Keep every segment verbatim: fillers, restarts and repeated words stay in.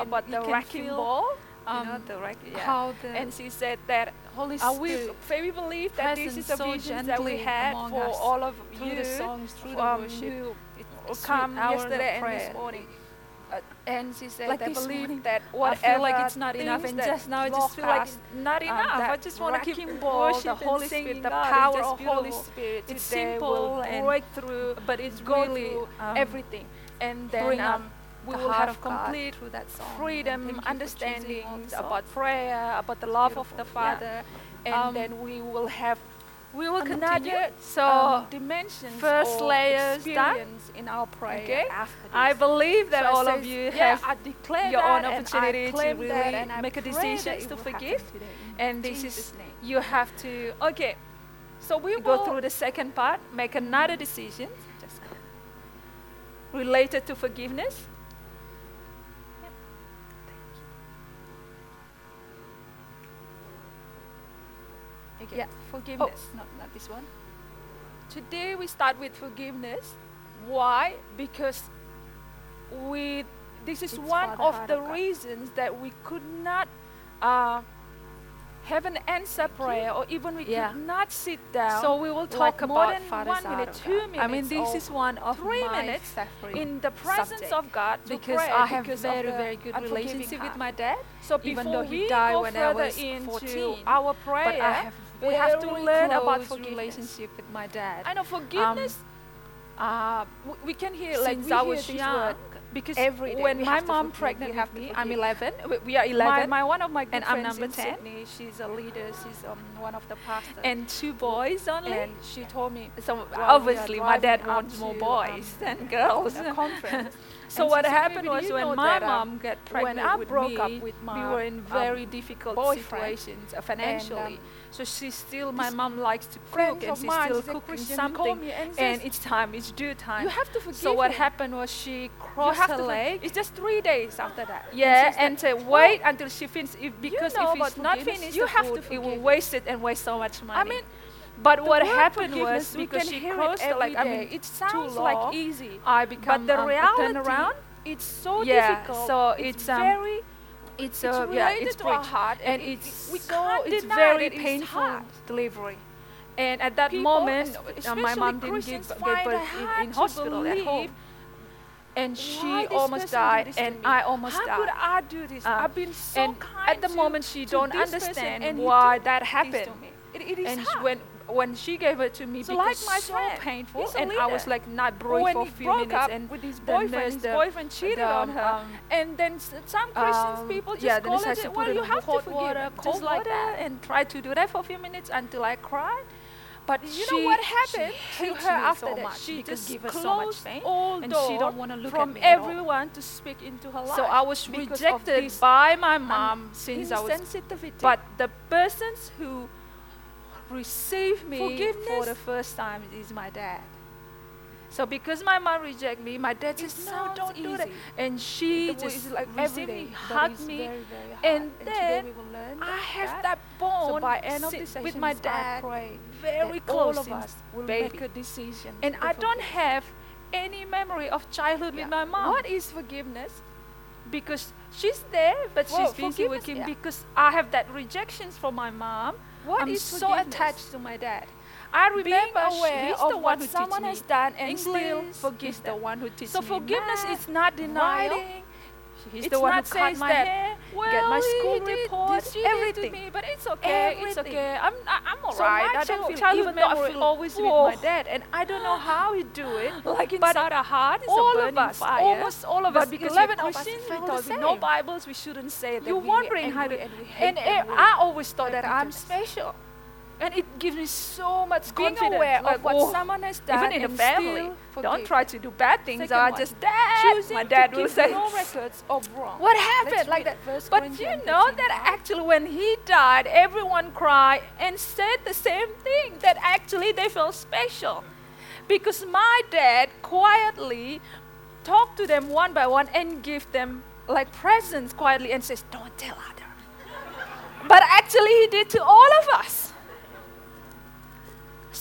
can, about you the can wrecking feel, ball. um, You know, the wreck, yeah. how the And she said that Holy uh, we, Spirit we believe that this is presence a so vision that we gently had among for us all of through you the songs, through the um, worship, who it's sweet come hours yesterday of and this prayer. morning. Uh, and she said, Like I this believe morning, that I whatever feel like it's not enough, things and that just now I just feel like block us, it's not um, enough. I that just want to keep wrecking ball, the worshiping Holy and Spirit, singing the God. It's power just of Holy beautiful. Spirit It's today simple will and- break through, but it's go really, through um, everything, and then bring up um, we the will heart have of God complete through that song. And freedom, thank you for choosing all understandings the songs. about prayer, about the love of the beautiful, yeah. Father, and Um, then we will have We will another continue. So, um, dimensions first or layers done. experience in our prayer Okay. after this. I believe that So I all of says, you yeah, have I declare your that own and I opportunity to claim really that and I make a pray decision that it to will happen forgive. today. And In this Jesus' is, name. you have to, okay, So we go will through the second part, make another decision just related to forgiveness. again. Yeah. Forgiveness. Oh, no, not this one. Today we start with forgiveness. Why? Because we this is It's one for the of heart the of God. reasons that we could not uh, have an answer prayer, or even we Yeah. could not sit down. So we will like talk more about than Father's one heart minute, of two God. minutes. I mean, this or is one of three my minutes favorite in the presence subject. of God to because pray I have because of very, the very good unforgiving relationship with heart. my dad. So even before though he we died go when I further was into fourteen, our but prayer, I have we have to very learn about close forgiveness. relationship with my dad. I know forgiveness. Uh, w- we can hear like since we I hear was this young, word because every day. when We my have to mom forgive, pregnant we have with to me, I'm forgive. eleven. We, we are eleven. My, my one of my good and I'm friends number in ten. Sydney, She's a leader. She's um, one of the pastors. and two boys only. and she told me. So while we are obviously my dad driving up wants more to, boys um, than girls. a conference. So And what she said, happened "Baby, do was you when know my that, um, mom got pregnant when I with broke me, up with we my, were in very um, difficult boyfriend, situations uh, financially. um, so she still, my this mom likes to friend cook, and of she's mine, still she's a cooking Christian, called something. me and And says, it's time, it's due time. you have to forgive So what him. happened was she You crossed have her to for- leg. It's just three days after that. Yeah, she and said, say wait until she finishes. If, because know if it's about not forgiveness, finished, you the have to food, it will forgive. waste it and waste so much money. I mean, but the what word happened was forgiveness, we because can she hear it crossed the like I every mean, day. It too sounds long, like easy, I but become the um, a reality, turnaround. it's so Yeah, difficult. so it's, it's, um, very, It's, it's uh, related yeah, it's to our preached. heart, and it- it's it- we so can't it's deny very that it's painful hard. delivery. And at that People, moment, es- uh, my especially mom didn't give, Christians, give find birth it in, hard in to hospital at believe home, and why she this almost person do died, this to and me? I almost How died. could I do this? Uh, I've been so and kind at the to- moment, she to don't this person, understand and he why did that this happened. to me. It, it is And sh- hard. when when she gave it to me, So because like my so friend, painful, he's a and I was leader. like not breathing when for a he few broke minutes, up and with his the boyfriend, nurse, his the- boyfriend cheated the, on her, um, and then s- some Christians um, people just yeah, the call nurse had it, to well, put you in have to hot forgive water, him, cold just like water, that. and try to do that for a few minutes until I cried. But You she, know what happened she to hates her me after so that? much She because just give her closed so much pain, all and door she don't want to look from at me at all. everyone to speak into her life. So I was because of rejected this by my mom since I was. insensitivity. But the persons who received me for Forgiveness- the first time is my dad. So because my mom rejected me, my dad It said, "No, sounds don't do that." easy. And she It was just like like every received day, me, but hugged it's me, very, very hard. and today then we will learn I have that. that bond So by end of si- this with session, my I dad pray very that close all of since us will baby. make a decision. And to I don't forgive. have any memory of childhood Yeah. with my mom. What is forgiveness? Because she's there, but Well, she's busy forgiveness, working yeah. because I have that rejections from my mom. What I'm is so forgiveness? attached to my dad. I Being remember sh- aware he's of the one what who someone teach has me done and still English. forgive He's the them. one who teaches So me forgiveness math, is not denial. writing. He's It's the one who not cut says my that, hair, well, get my he school did report, this, you did to everything. me, but it's okay. It's Everything. okay. I'm I, I'm alright. So my I don't child- feel childhood even though I memory feel always with whoa, my dad, and I don't know how he do it. like but inside our heart is a all burning of us, fire. almost all of But us, because eleven we're of us Christians, feel we the thought with no same. Bibles, we shouldn't say that. You're we wondering angry how to- and we and hate it- we I always thought have that I'm bitterness. special. And it gives me so much Being confidence. aware like, of what oh, someone has done even in the and family, still don't forgive. try to do bad things. Second I one, just dad. Choosing My dad to will keep say, no records of wrong. "What Let's happened?" Like read that. First But you Corinthians know thirteen, that right? actually, when he died, everyone cried and said the same thing. That actually they felt special, because my dad quietly talked to them one by one and give them like presents quietly and says, "Don't tell other." But actually, he did to all of us.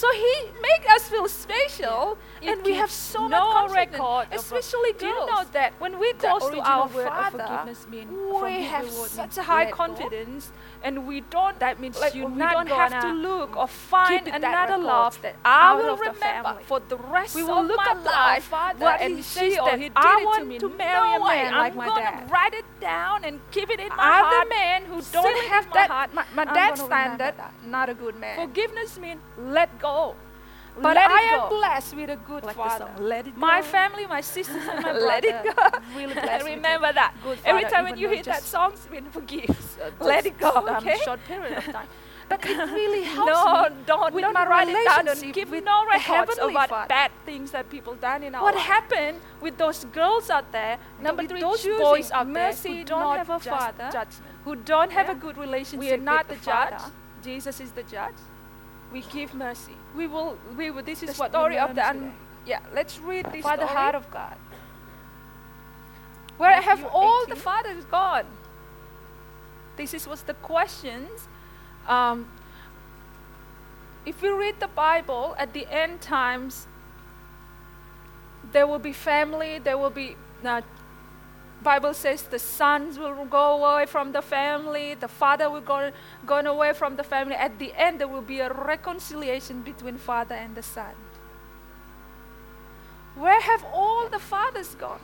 So He make us feel special, It and we have keeps so no much confidence, record of a- especially Do you girls. know that when we the close to original our word of Father, forgiveness mean from we Hebrew have word such means a high let go. confidence, and we don't. That means like you're we not don't have to gonna look or find keep that another record love that I out will of the remember family. for the rest We will of look my up to our life. Father What and He see says that that He did I it to want me. to No marry a way, man like I'm my gonna dad. write it down and keep it in my Other heart. men who Seal don't it have in my that, heart. my, my I'm dad's gonna remember standard, that. not a good man. Forgiveness means let go. But Let I it am go. blessed with a good Like the father. song, Let It My Go. family, my sisters, and my brother. Let it go. Really I blessed with remember a that. good Every father, time when even you though hear that just- song, mean forgive. uh, Let just it go. um, Okay. short period of time. But it really helps No, me don't, with don't my write it down. Don't relationship give with no the records Heavenly about Father. bad things that people done in our What life. happened with those girls out there, Number with three, those choosing boys out mercy, there who don't not have a just father, judgment. who don't have Yeah. a good relationship We are not with the the judge. Father, Jesus is the judge. We give mercy. we will, we will, this The is what story we of learn the today. un- yeah. Let's read this For the story. heart of God. Where Matthew have all the eighteen. fathers gone? This is what's the questions. Um, if we read the Bible, at the end times, there will be family. There will be. Uh, Bible says the sons will go away from the family. The father will go gone away from the family. At the end, there will be a reconciliation between father and the son. Where have all the fathers gone?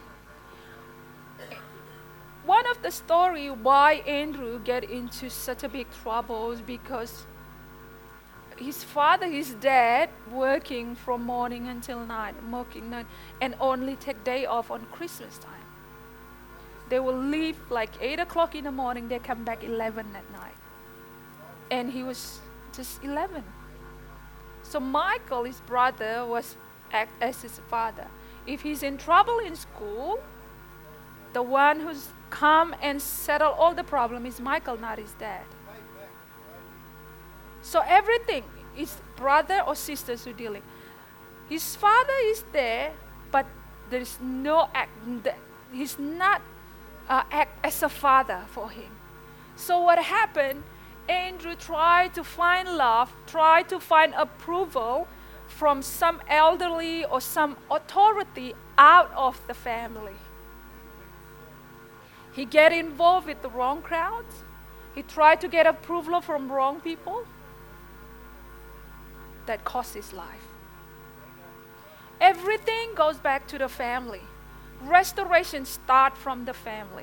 One of the story why Andrew get into such a big trouble is because his father, his dad, working from morning until night, working night, and only take day off on Christmas time. They will leave like eight o'clock in the morning. They come back eleven at night, and he was just eleven. So Michael, his brother, was act as his father. If he's in trouble in school, the one who's come and settle all the problem is Michael, not his dad. So everything is brother or sisters who dealing. His father is there, but there is no act. He's not uh, act as a father for him. So what happened? Andrew tried to find love, tried to find approval from some elderly or some authority out of the family. He get involved with the wrong crowds. He tried to get approval from wrong people. That cost his life. Everything goes back to the family. Restoration starts from the family.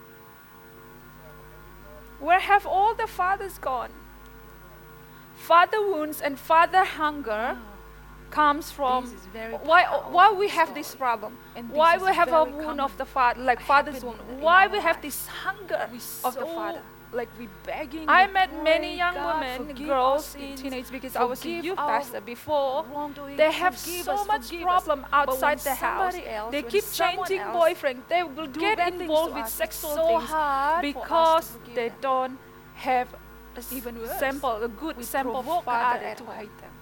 Where have all the fathers gone? Father wounds and father hunger comes from This is very why why we powerful have this story. problem. And this Why is we have a very wound common of the father, like father's wound. happening in Why our we have life. this hunger We of the so, father. like we begging. I we met many pray, young God, women, forgive girls, our sins, teenagers, because I was a forgive youth our pastor before. wrongdoing, They have forgive so us, much forgive us. problem But outside when the house. somebody else, They when keep someone changing else boyfriend. They will do get bad things involved to with us, it's sexual so things hard for us to because forgive they them. don't have a s- Even worse, sample, a good we sample provoke father others at to home. hate them.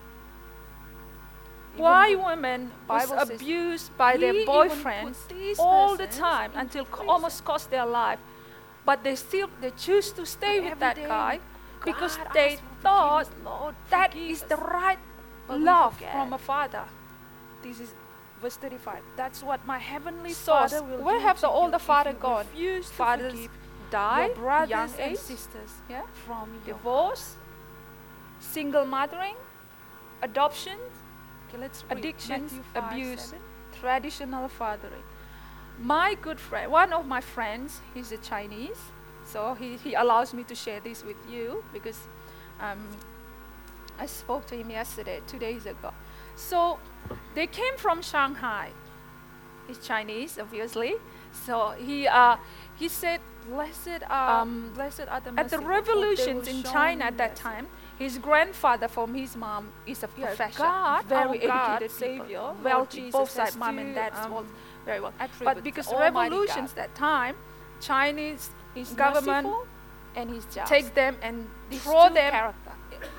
Why Even women was Bible says, abused by "He their even boyfriends put these all the persons time in until co- prison. almost cost their life, but they still they choose to stay But with every that day, guy because God, they ask for thought forgiveness, Lord, that forgive is us. the right But we love forget. from a father. This is verse thirty-five. That's what my heavenly Source, Father will where do have the to older you if father you gone? refuse to Fathers forgive die, your brothers young and age, sisters yeah, from your divorce, single mothering, adoption, Okay, let's read addictions, Matthew five, abuse, seven. traditional fathering. My good friend, one of my friends, he's a Chinese, so he, he allows me to share this with you because um, I spoke to him yesterday, two days ago. So they came from Shanghai. He's Chinese, obviously. So he uh, he said, Blessed are, Um, blessed are the at the merciful, for they revolutions will in show China at that mercy. time, his grandfather from his mom is a Yeah, professor, God, very our God, educated people, Savior, Lord wealthy, Jesus both has sides, mom to, and dad, um, all very well. attribute But because the Almighty revolutions God. that time, Chinese He's government merciful and he's just. take them and These throw two them character.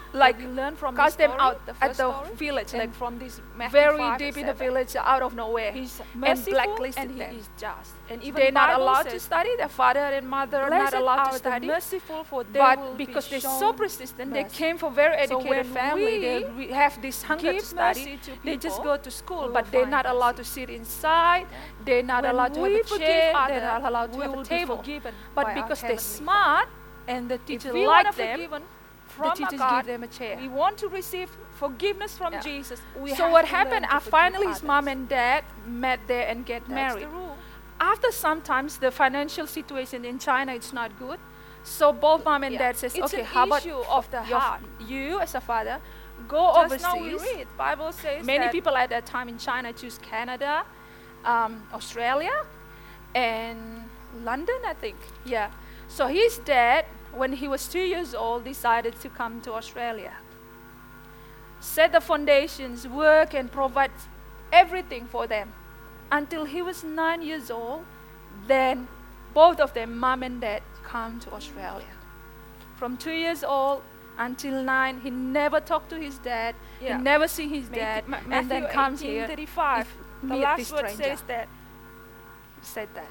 like we learn from cast this them story, out the at first the story, village, and like from this Matthew very five deep and in the seven. village, out of nowhere. He's and merciful blacklisted and he them. is just. And even They're not Bible allowed to says, study. Their father and mother are not "Blessed allowed are to the study. merciful, for they But will because be they're so shown persistent, they mercy." came from very So educated when family. They we re- have this hunger to give study. mercy to They just people, go to school, we but will they're find not allowed to mercy. sit inside. They're not When allowed to we have a forgive chair. others, They're not allowed to we have will a be table. forgiven But by our because they're Heavenly smart and the If teacher we like want to them, forgiven the from teachers God, give them a chair. we want to receive forgiveness from Yeah. Jesus. We So have what to happened? learn to Uh, forgive finally, his others. mom and dad met there and get That's married. the rule. After sometimes the financial situation in China it's not good, so both mom and Yeah. dad says, It's okay, an how about issue of the your f- heart. you as a father go Just now we overseas. read, Bible says Many that people at that time in China choose Canada, um, Australia, and London, I think. Yeah. So his dad, when he was two years old, decided to come to Australia, set the foundations, work, and provide everything for them until he was nine years old. Then both of them, mom and dad, come to Australia. From two years old until nine, he never talked to his dad. Yeah. He never see his Matthew- dad, Ma- and then Matthew comes eighteen here. thirty-five. if- The meet last this word stranger. says that Said that,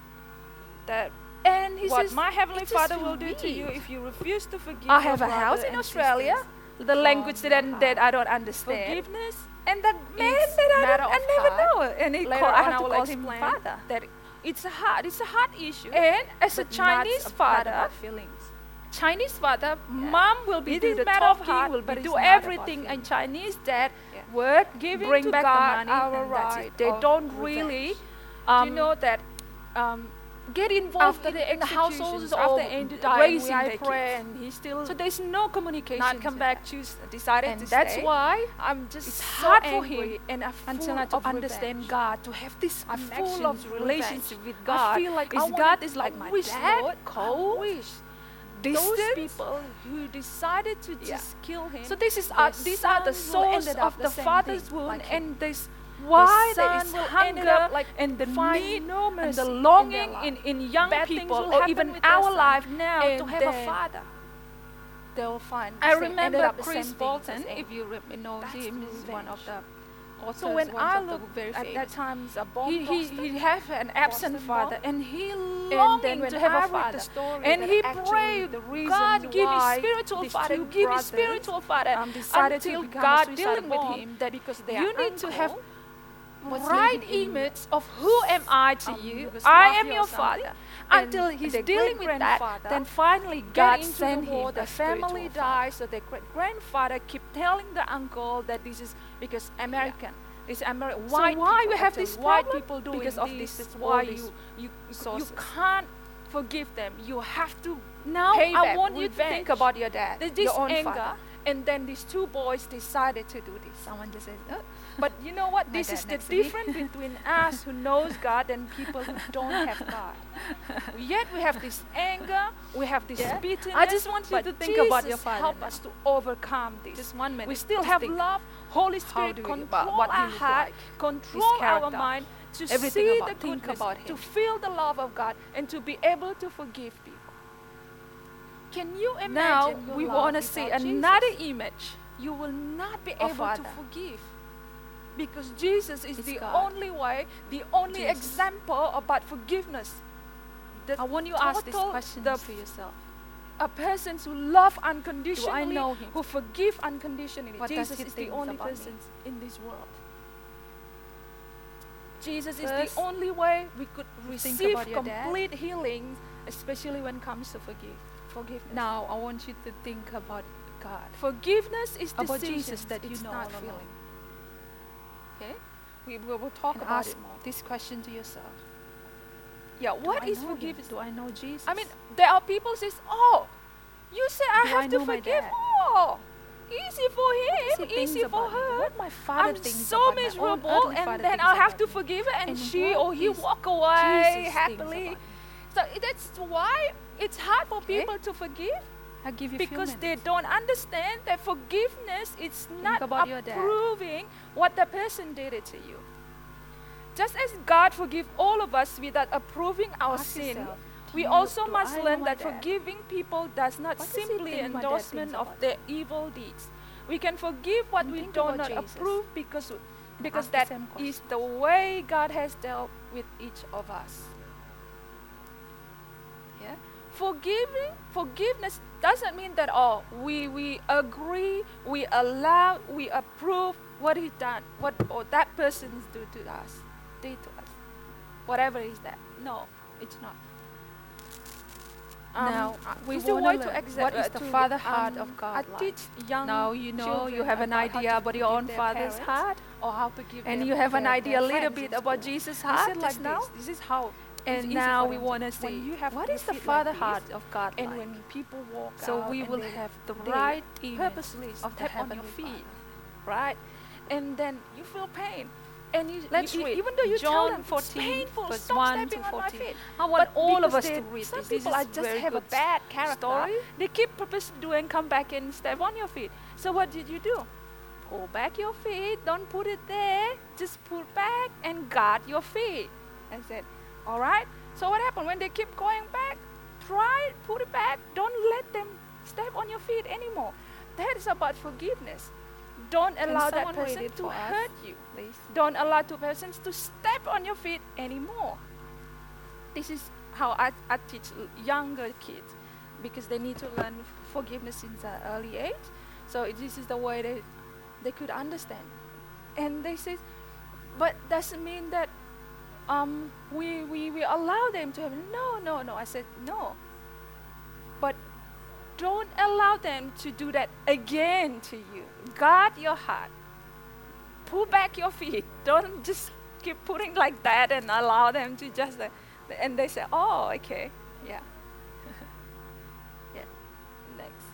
that and he what says, my heavenly "It's just Father will do to you sweet. if you refuse to forgive I your have a brother house in and Australia, sisters the from language your that, heart. that I don't understand." Forgiveness And the man It's that I, matter don't, I of never heart. know, and he Later call, I on have I to will call him explain father. that it's a heart, it's a heart issue. And as a but not Chinese a part of father, our feelings. Chinese father, mom will be It do is the matter of talking, heart, will but be it's do not about everything, and feelings. Chinese dad Yeah. work, Giving bring to back God the money, our and that's right it. They of don't revenge. really, Do um, you know that um, get involved after in, the in the households executions, after or Andrew died, raising I their pray, kids. and he still So there's no communication. not come to back. that. Choose decided And to that's stay. why I'm just it's so hard for angry him and I until full now to of understand revenge. God, to have this I'm full full of of relationship revenge. with I God. feel like is I wanna- God is like I my wish, dad, Lord, cold, I wish distant. those people who decided to Yeah. just kill him. So this is their uh, these are the son will source ended up of the the same father's thing, wound, like him. and this The why there son is will ended hunger up like and the find need no and mercy the in their longing in, life. in young Bad things people will or happen even with their our son, life now to and have a then father. They'll find. I the same- ended remember up the Chris same things Bolton, as if Andrew. you re- know That's him, the is one of the revenge. authors, So when one I of the look very at famous. that times a bomb he, he, Boston, he have an absent Boston father, bomb. and he and then longing when to have I a read father. the story And that he actually prayed, the reason God, give me why spiritual these father, two give me brothers, spiritual father. um, decided to Until become a God suicide dealing with bomb him, that because their you need to have uncle was right living in image of who am I to um, you. Yugoslavia I am or your something. father. And Until he's their dealing with that, great-grandfather then finally get God into sent the war, him the a family family father. dies, so their great grandfather keep telling the uncle that this is because American. It's American. So White why people, we have actually, this white problem? people doing Because of this. this, That's all why these you you you sources. can't forgive them. You have to Now pay I back, want you to think revenge. about your dad, There's this your own anger, father. and then these two boys decided to do this. Someone just says, oh. But you know what? My This dad is the next to me. difference between us who knows God and people who don't have God. Yet we have this anger, we have this Yeah. bitterness. I just want you but to think about your Jesus father help now. us to overcome this. Just one minute. We still Just have think. love. Holy Spirit do we- control what- what he our look heart, like, control his our character, mind to everything see about- the think goodness, about to him. feel the love of God, and to be able to forgive people. Can you imagine? Now your we love want to see without Jesus? another image. You will not be of able to Father. forgive. Because Jesus is It's the God. only way, the only Jesus. example about forgiveness. The I want you to ask this total- question the to yourself. A person who love unconditionally, know him? who forgive unconditionally. What does Jesus he is the think only about me? person in this world. Jesus First, is the only way we could you think receive about your dad. complete healing, especially when it comes to forgive. Forgiveness. Now I want you to think about God. Forgiveness is About decisions, Jesus that you it's know not all along. feeling. Okay, we will we'll talk And about ask it more. this question to yourself. Yeah, what Do I is know him? forgiveness? Do I know Jesus? I mean, there are people says, "Oh, you say I Do have I to know my forgive." dad? Oh, easy for What him, he thinks easy for about me, her. what my father I'm thinks so about my own miserable, earthly and father then thinks I'll have about to me. forgive her, and, And she what or he is walk away Jesus thinks happily. about me. So i- that's why it's hard for Okay. people to forgive I give you because few they minutes. don't understand that forgiveness is not about your dad. approving what the person did it to you. Just as God forgive all of us without approving our Ask sin, yourself, We you- also do must I know learn my that dad? forgiving people does not What does he simply think my dad endorsement thinks of about their evil deeds. We can forgive what And we think do about not Jesus. approve because because ask the that same is question. the way God has dealt with each of us. Yeah. Forgiving, forgiveness doesn't mean that oh we we agree, we allow, we approve what he done, what or that person's do to us, did to us. Whatever is that. No, it's not. Um, Now, uh, we it's the wanna way to learn exa- what is uh, the to, father heart um, of God I like. teach young Now you know you children have an about how idea to about your forgive own their father's parents heart, or how to give and their, you have an their- idea a their little friends bit in about school. Jesus' I heart said just like now. this. This is how. it's And easy now for we them want to to- see when you have what your is the feet like father this, heart of God and like. when people walk So out we and will they, have the they right image purposely of the step on your Heavenly feet, Father. right? And then you feel pain. And you, Let's you- read even though you tell John them it's fourteen, painful, verse stop one stepping to on my fourteen. feet. I want But all of because us they- to read some this. This people is are just very have a good bad character. story. They keep purposely do and come back and step on your feet. So what did you do? Pull back your feet. Don't put it there. Just pull back and guard your feet. I said, all right. So what happened when they keep going back? Try put it back. Don't let them step on your feet anymore. That is about forgiveness. Don't Can allow that someone read person it to for us, hurt you. please? Don't allow two persons to step on your feet anymore. This is how I, I teach l- younger kids because they need to learn f- forgiveness since an early age. So it- this is the way they, they could understand. And they say, but doesn't mean that um, we, we, we allow them to have, no, no, no. I said, no. But don't allow them to do that again to you. Guard your heart. Pull back your feet. Don't just keep putting like that and allow them to just, uh, and they say, oh, okay, yeah. Yeah, next.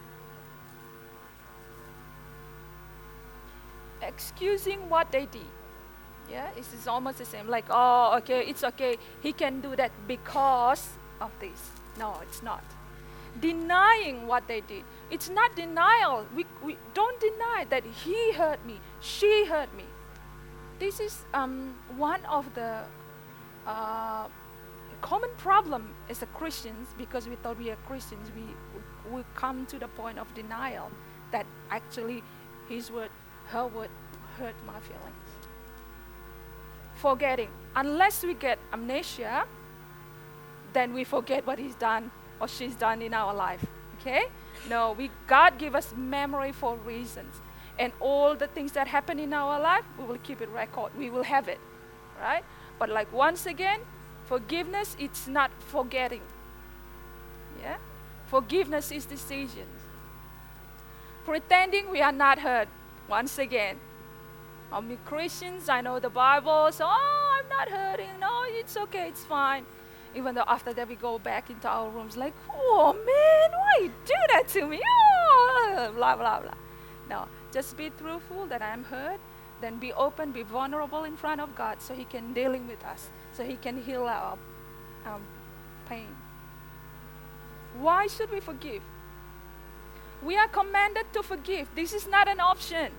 Excusing what they did. Yeah, it's, it's almost the same. Like, oh, okay, it's okay. He can do that because of this. No, it's not. Denying what they did. It's not denial. We, we don't deny that he hurt me, she hurt me. This is um, one of the uh, common problem as a Christians, because we thought we are Christians, we, we come to the point of denial that actually his word, her word hurt my feelings. Forgetting. Unless we get amnesia, then we forget what he's done or she's done in our life. Okay? No, we God give us memory for reasons. And all the things that happen in our life, we will keep it record. We will have it. Right? But like once again, forgiveness, it's not forgetting. Yeah? Forgiveness is decisions. Pretending we are not hurt. Once again. I'm Christians, I know the Bible, so oh, I'm not hurting. No, it's okay, it's fine. Even though after that we go back into our rooms like, oh man, why you do that to me? Oh, blah, blah, blah. No, just be truthful that I'm hurt. Then be open, be vulnerable in front of God so he can dealing with us, so he can heal our um, pain. Why should we forgive? We are commanded to forgive. This is not an option.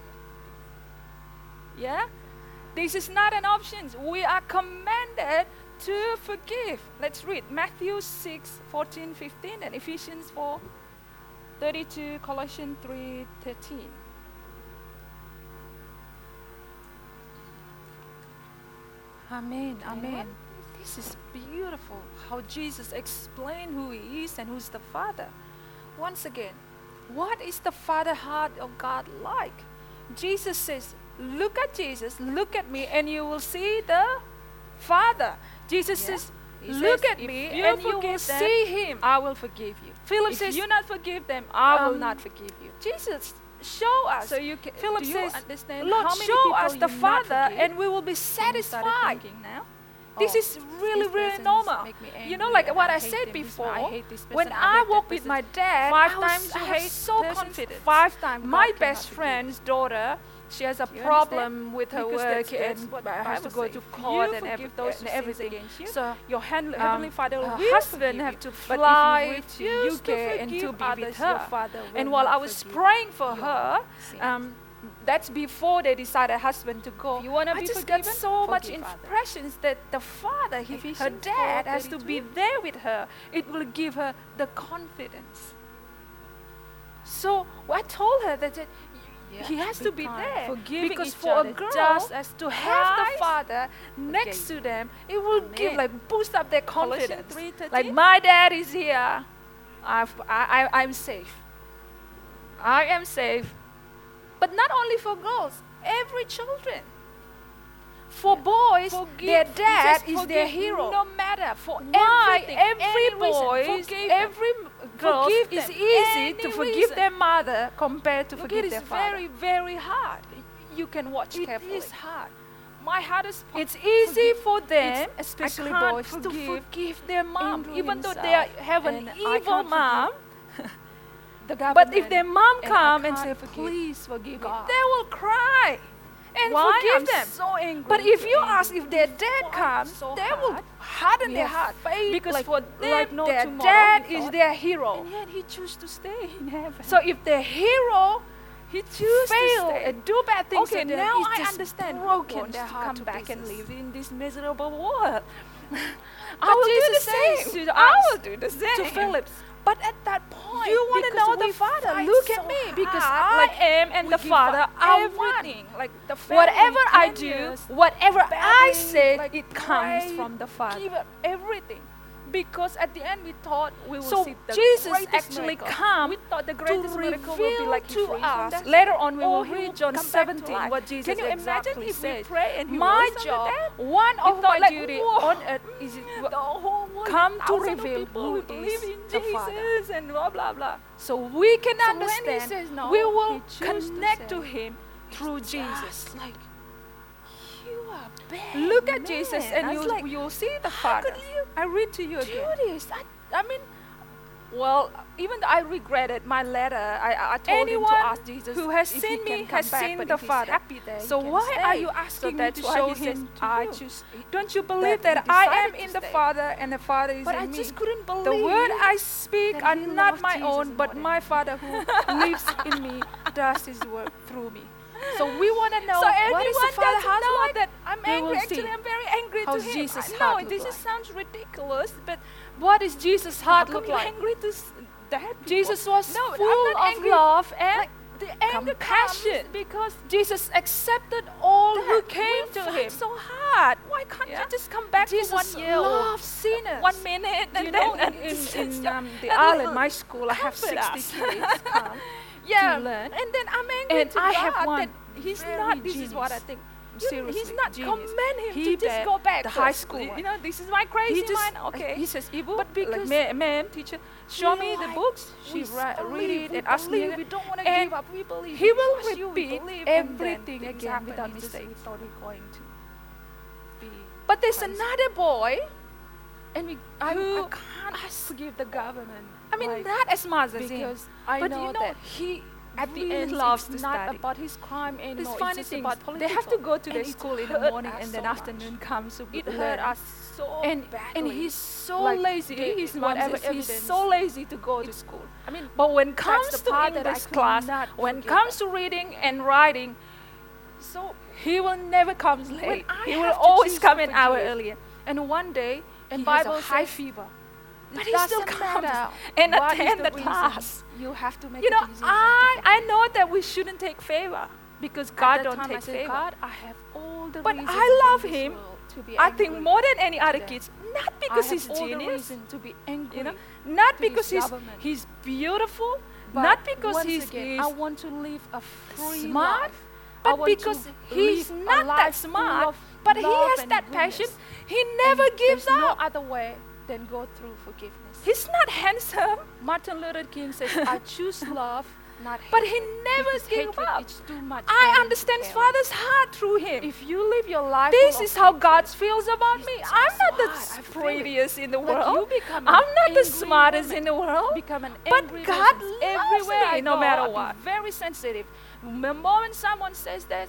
Yeah? This is not an option. We are commanded to forgive. Let's read Matthew six, fourteen, fifteen, and Ephesians four, thirty-two, Colossians three, thirteen. Amen. Amen. This is beautiful how Jesus explained who he is and who's the Father. Once again, what is the Father heart of God like? Jesus says, look at Jesus, look at me, and you will see the Father. Jesus Yeah. says, He look says, at if me, you and you will forgive them, see him. I will forgive you. Philip if says, you not forgive them, I will um, not forgive you. Jesus, show us. So you can. Philip do you says, understand Lord, how many show people us the you not Father, forgive? and we will be And you started satisfied. thinking now. This oh, is really, this really person's normal. make me You know, angry like and what I, hate said them, this before, one, I hate this when person, I hate that walked with person. my dad, Five I was, times you I hate was so persons, confident. five times My God cannot best forgive. friend's daughter, she has a Do you problem understand? with her Because work that's- that's and what the has to Bible go says. to If court you and, every, forgive those and who sins everything. against you, So your hand, um, Heavenly Father her will husband forgive have you. to But fly if you to refuse U K and to forgive be with others, her. your Father will And while not I was forgive praying for your her, sins. um, That's before they decide a husband to go. If you wanna I be just got forgiven, so much forgive others. impressions that the father, he, her Ephesians dad, four has to be thirty-two. there with her. It will give her the confidence. So I told her that, that Yeah, he has be to be kind, there, forgiving because each for a other, girl just as to have the Christ father next forgave to them, it will give, Amen. like, boost up their Colossians confidence. three thirteen. Like, my dad is here, I've, I, I, I'm safe. I am safe. But not only for girls, every children. For boys, Forgive- their dad just is their forgive hero. no matter, for Why everything, every any reason, boy, forgive them. every girl, Forgive is them, easy any to forgive reason. their mother compared to Look, forgive it their is father. very, very hard. You can watch It carefully. is hard. My hardest part. It's easy forgive- for them, it's- especially I can't boys, to forgive forgive their mom, Andrew even though they are, himself, have an and I evil can't mom. the But if their government, mom and I come and can't say, forgive "Please forgive me," God. they will cry and Why? forgive I'm them. so angry. But if you angry. ask if their dad Fight comes, so they will hard. harden We their have heart faith because like- for them, like no their tomorrow, dad we is thought. their hero. And yet he chose to stay in heaven. So if their hero he chose fail to stay. and do bad things, Okay, to them, now it's I just understand. broken Wants their to heart come to back and pieces. live in this miserable world. I But will do Jesus the same. says to I us, will do the same to Phillips. But at that point, You want to because know the we Father? fight Look so at me, because hard, I like, am and we the give Father up are one. everything. Like the family, Whatever I ten do, years, whatever I battling, say, like, it comes pray, from the Father. Give up everything. Because at the end we thought we will So see the Jesus greatest actually miracle. come We thought the to greatest miracle will be reveal like he to frees from us. death. Later on, we Or will he read will John come back to seventeen, life. what Jesus Can you imagine exactly if we says. pray and he My rose from the job, dead? one We of thought my like, duty whoa, on earth is it the whole world, come to thousands of reveal people who will believe is in the Father. Jesus and blah blah blah. So we can So when he understand. says no, we will he choose to connect to, say, Him through Jesus. Just like you are bad. Look at man. Jesus, I and was you'll like, you'll see the how Father. could you I read to you do again. this? I, I mean, Well, even though I regretted my letter, I, I I told anyone him to ask Jesus who has if he seen can me come has back, seen but the if he's Father. happy there, So he can why are stay. you asking so me that's to why show he him says, to I you? choose. Don't you believe that that, he I am decided to in the stay. Father and the Father is But in I me? just couldn't believe The word I speak that are he not loved my Jesus own, more but than my me. Father who lives in me does His work through me. So we want to know So what is the everyone Father gets to heart know like. that I'm We will angry. Actually, see I'm very angry how to him. Jesus' I heart know look this like. is, sounds ridiculous, but What is Jesus' how heart come look you're like? angry to s- that people? Jesus was No, I'm full not of angry. love and Like the anger compassion. comes because Jesus accepted all who Dad, came we to fight Him. so hard. Why can't Yeah. you just come back Jesus for one year or loved sinners. one minute and You then know, in, and in, just- in just- um, the and island, l- my school, I have comfort sixty us. kids come yeah, to learn. and then I'm angry And to I God have one that He's very not. This is what I genius. think. You- Seriously, he's not genius. command him He to just did go back the first. high school You one. know, this is my crazy He just, mind. Okay, he says, Ibu, But because like, "Ma- ma'am, teacher, show me the like books. we She ri- believe, read it we and ask me. believe, we don't want to and give up. We believe. he we will trust you, we repeat believe, and then everything things again happen. without We just- mistake. We thought we're going to be. But there's crazy. another boy. And we, I, who I can't forgive the government. I mean, like, not as much as him, because I but know, you know, that he at the really end loves it's to not study. about his crime anymore. This It's funny just thing, about they have to political. go to And the it school in the hurt morning us and then so afternoon much. comes to It learn. hurt us so and badly. and he's so Like, lazy. they- His mom whatever says he's evidence, so lazy to go to school. I mean, But when that's comes the to part that I English class, cannot when forgive comes them. to reading and writing, so he will never come late. I He have will to always choose come to an hour forgive, earlier. And one day, and he Bible has a high says- fever. But he it still doesn't comes matter and what is attend the the reason. class. You have to make You a know, decision. I I know that we shouldn't take favor because God At that don't time I take said, favor. God, I have all the But reasons I in love this him. world to be I think angry. more than any other them. kids, not I because have he's all the genius, reason to be angry. you know, not to this because he's government. he's beautiful, But not because once he's, again, he's I want to live a free smart, life. I but want because to he's live a not that life full smart, of but he love has and that goodness. passion. He never And gives there's up. no other way than go through forgiveness. He's not handsome, Martin Luther King says, I choose love, not hate. but he never because gives hatred up. is too much. I burden to understand carry. Father's heart through him. If you live your life, This full is of how hatred, God feels about It's me. just I'm not so the hard. I feel it. prettiest in the like world. you become an I'm not the angry smartest woman. in the world. Become an But angry God person. loves everywhere me I no go, matter I be what. very sensitive. The moment someone says this,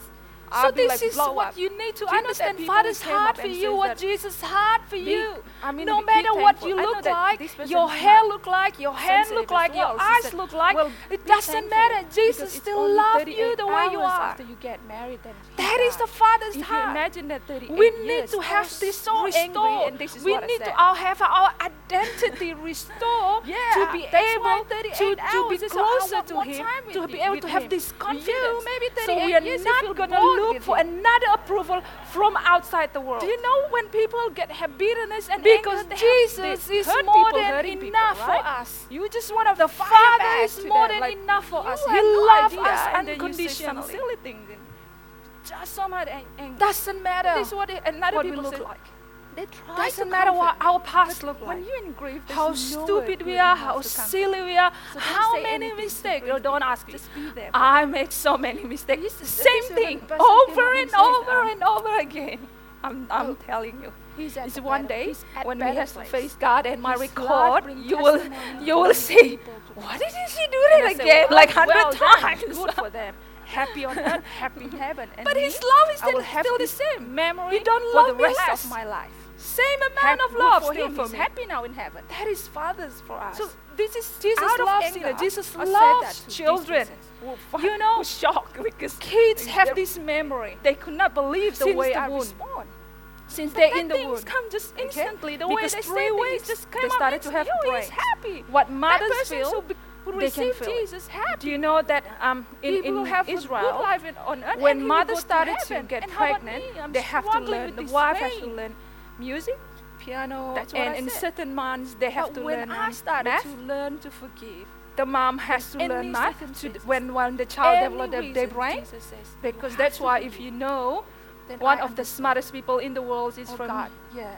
I'll So be this like is blow what up. you need to Do you know that understand. people Father's came up heart for and you, says what that Jesus' heart for big- you. I mean, No be matter what thankful. you I know look that like, this person your is hair not look like, your hand sensitive look as like, your well. She eyes said, look like, well, it be doesn't thankful, matter. because Jesus it's still only loves you thirty-eight the way you hours are. After you get married, then he That is died. the Father's If you heart. imagine that thirty-eight We years, need to I have was this so angry, restored. and this is We what I need to said. our, have our identity restored Yeah, to be that's why able to, thirty-eight to be hours is so I closer want to more Him, time with to you- be able with to have Him. this confidence. You, maybe So we thirty-eight are years, you not feel going to bored look with for Him. another approval from outside the world. Do you know when people get have bitterness and Because anger, they Jesus have, they is hurt more people, than hurting enough people, right? for us. You just want to The fire Father back is to more them, than like, enough for you us. have He no loves idea, us and then you say some unconditionally. silly things and just so much ang- anger. Doesn't matter This is what it, another what we people look say, like. They try Doesn't to matter what comfort you, our past but look when like. you're in grief, there's How no stupid word we good are, enough how to comfort. silly we are, So don't how say many anything to mistakes. bring Oh, don't ask me. Just be there. I make so many mistakes. This is- Same this is thing when the person came over up and and said, over um, and over again. I'm, I'm Look, telling you. He's at It's the one better- day he's at when we better have to place. face God and my His record, life bring you will testimony you to will many see, people to why did she do And that I say, again? well, Like hundred well done. times. Good for them. Happy on earth, happy in heaven. And But me, His love is I will still, have still the this same. memory You don't for love the me rest less. of my life. Same amount Hap- of good love for still him. for He's me. happy now in heaven. That is Father's for us. So this is Jesus out of loves anger, you. Jesus I said that loves to these children. persons who fi- You know, who shocked because kids have they- this memory. they could not believe the Since way the I womb. respond. Since But they're that in the things womb, come just okay? instantly. The way Because they three say things weeks, just they came started up to into have you. brain. He's happy. what That mothers person feel, who, be- who they can received feel it. Jesus happy. do you know that um, in, People who in have a good Israel, life in, on earth, when and he will mothers go started to heaven. get And how about pregnant, me? I'm they have to struggling learn, with the this wife has to pain. learn music, piano, That's what and I in said. certain months they have But to when learn I um, started math. to learn to forgive, The mom has to any learn math to, circumstances, when, when the child any develops their, reason, their brain. Jesus says, you Because have that's to why forgive. if you know, Then one I of the understand. smartest people in the world is Oh from, God, yeah.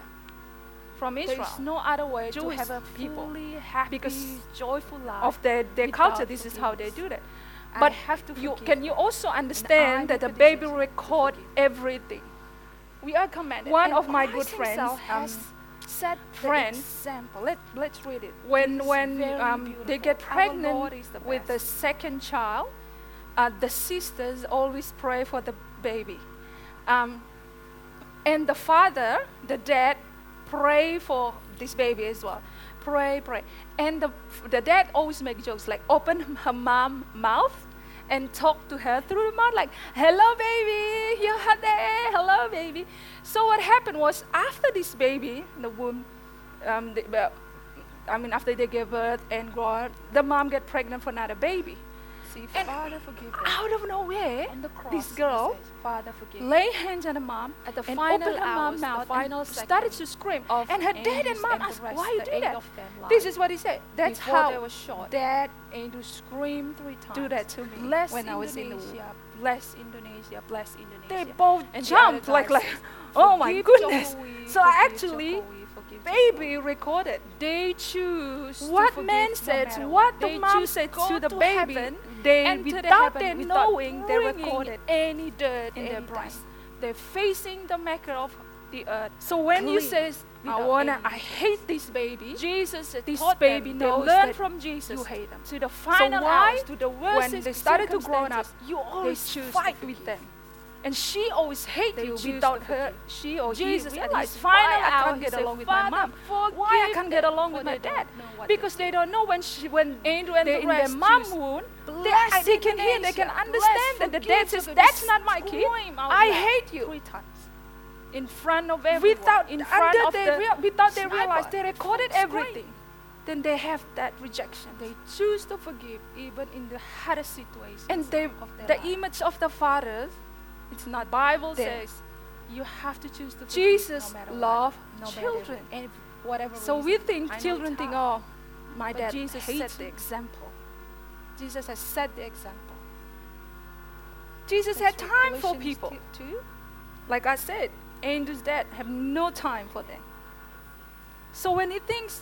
from There Israel. is no other way to Jewish have a people. fully happy, Because joyful life. Of their, their without culture, this is how they forgiveness. do that. I But have to you, forgive. can you also I understand that make the a baby decision to record forgive. everything? We are commanded. One and of my Christ good friends, himself um, has set friend, the example. Let, let's read it. when This is when very um, they beautiful. get Our pregnant Lord is the with the best. second child, uh, the sisters always pray for the baby, um, and the father, the dad, pray for this baby as well. Pray, pray, and the the dad always make jokes like open her mom mouth and talk to her through the mouth like, "Hello, baby, you're there. Hello, baby." So what happened was after this baby in the womb, um, the, well, I mean after they gave birth and grow up, the mom get pregnant for another baby. See, And Father, forgive them. Out of nowhere, On the cross, this he girl says, Father, forgive them. lay hands on the mom At the and final opened her mom hours, the mouth final and started second to scream. of And her dad and Andrew's mom and the asked, rest, "Why you the do eight that?" of them This lied. is what he said. That's Before they how were shot. dad Andrew screamed three times. do that to me Bless when I was in the Indonesia, womb. bless Indonesia, bless Indonesia. They both And the jumped other like guy like, says, oh my "Forgive goodness. Jokowi, So forgive actually, Jokowi, forgive baby Jokowi." recorded They choose to what forgive man no said, matter what the They mom choose said go to the to baby. heaven, They enter the without heaven their without knowing, they bringing recorded. any dirt in in their their brain. brain. They're facing the maker of the earth. So when you clean, says, I without wanna, any I hate this baby. Jesus This taught baby them, they knows learn that from Jesus you hate them. to the final why hours, to the worst when they started to grow up, circumstances, you They always choose choose fight to with forgive. them. And she always hated They you choose without to her. forgive. She or Jesus he at realized his why final I hour, can't he get said, along with my "Father, mom. forgive Why I can't get them, along for with they my don't dad? know what Because they don't know when she, when Andrew and they're the in their rest mom choose. wound. Bless They, they can hear, they can Indonesia. understand that the Bless, dad forgive. says, That's "That's not not my my kid. kid. I hate you." Three times. In front of everyone. Without, in front under of they the rea- without they sniper. realize they recorded Scream. everything. Then they have that rejection. They choose to forgive even in the hardest situations. And they, of their the life. image of the fathers, it's not Bible there. says you have to choose to forgive Jesus no matter loved what, no matter children. what, and whatever So reason. we think I know children it's think, hard, oh, my but dad Jesus hates set the me. example. Jesus has set the example. Jesus That's had what time for Colossians people. two- two. Like I said, Andrew's dad have no time for them. So when he thinks,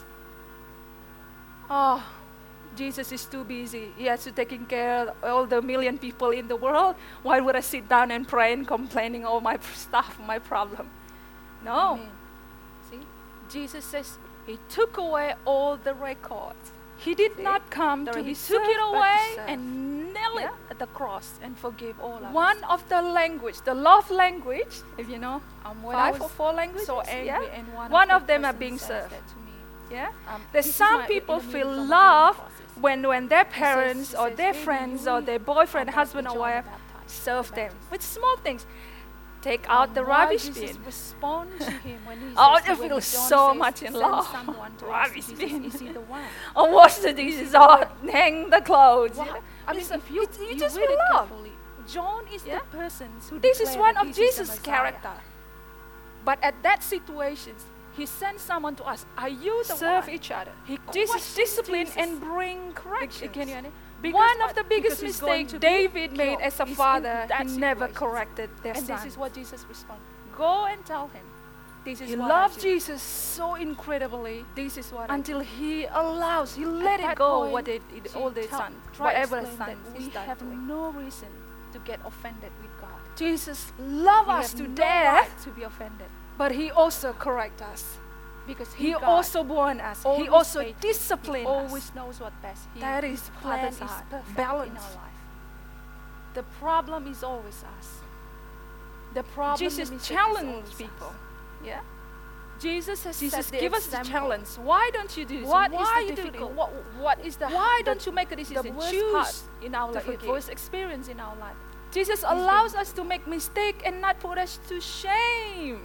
oh, Jesus is too busy. He has to taking care of all the million people in the world. Why would I sit down and pray and complaining all my stuff, my problem? No. Amen. See, Jesus says He took away all the records. He did See? not come There to he be took served, it but to away serve. and nail it Yeah. at the cross and forgive all of us. One of the language, the love language, if you know, Um, when I five or was four languages. so angry, yeah. and one, One of, of the them are person being says served. that to me. Yeah. Um, There's this is some my- people in the feel middle of a love healing process. when when their He says- parents he or says, their "Baby, friends you or need their boyfriend, about husband the or John wife the Baptist, serve the them Baptist." with small things. Take Um, out the why rubbish Jesus bin. respond to him when he Oh, says I when feel John so says, much in "Send love." someone to us," Rubbish Jesus, bin. is he the one? Or wash the dishes or hang the clothes. you Wow. know. I mean, Listen, if you, it's- you you just read feel it love. carefully, John is Yeah. the person who This is declared one that of this is the Jesus' Messiah. character. But at that situation, he sends someone to us. Are you the Serve one? each other. He Jesus questions discipline Jesus. and bring correction. Can you understand? One what? of the biggest Because he's going mistakes to be David made killed. as a He's in father, that he never situation. corrected their And son. this is what Jesus responded. Go and tell him. This is He what I loved do. Jesus so incredibly This is what I do. until he allows, he let it that go point, what they did, She all their tell- son, try whatever his explain son that is we done have to him. no reason to get offended with God. Jesus loved We us have to no death, right to be offended but he also correct us. because He God also warn us. He always also faithful. discipline He us. always knows what best. He, That is His plan Father's is heart. perfect in Balance. our life. The problem is always us. The problem Jesus is challenged people. Yeah. Jesus has Jesus set the give us the example. challenge. Why don't you do this? What Why is are the you doing difficult? it? What, what is the Why the- don't you make a the decision? worst Choose part in our to life, the forgive. worst experience in our life? Jesus allows us to make mistake and not put us to shame.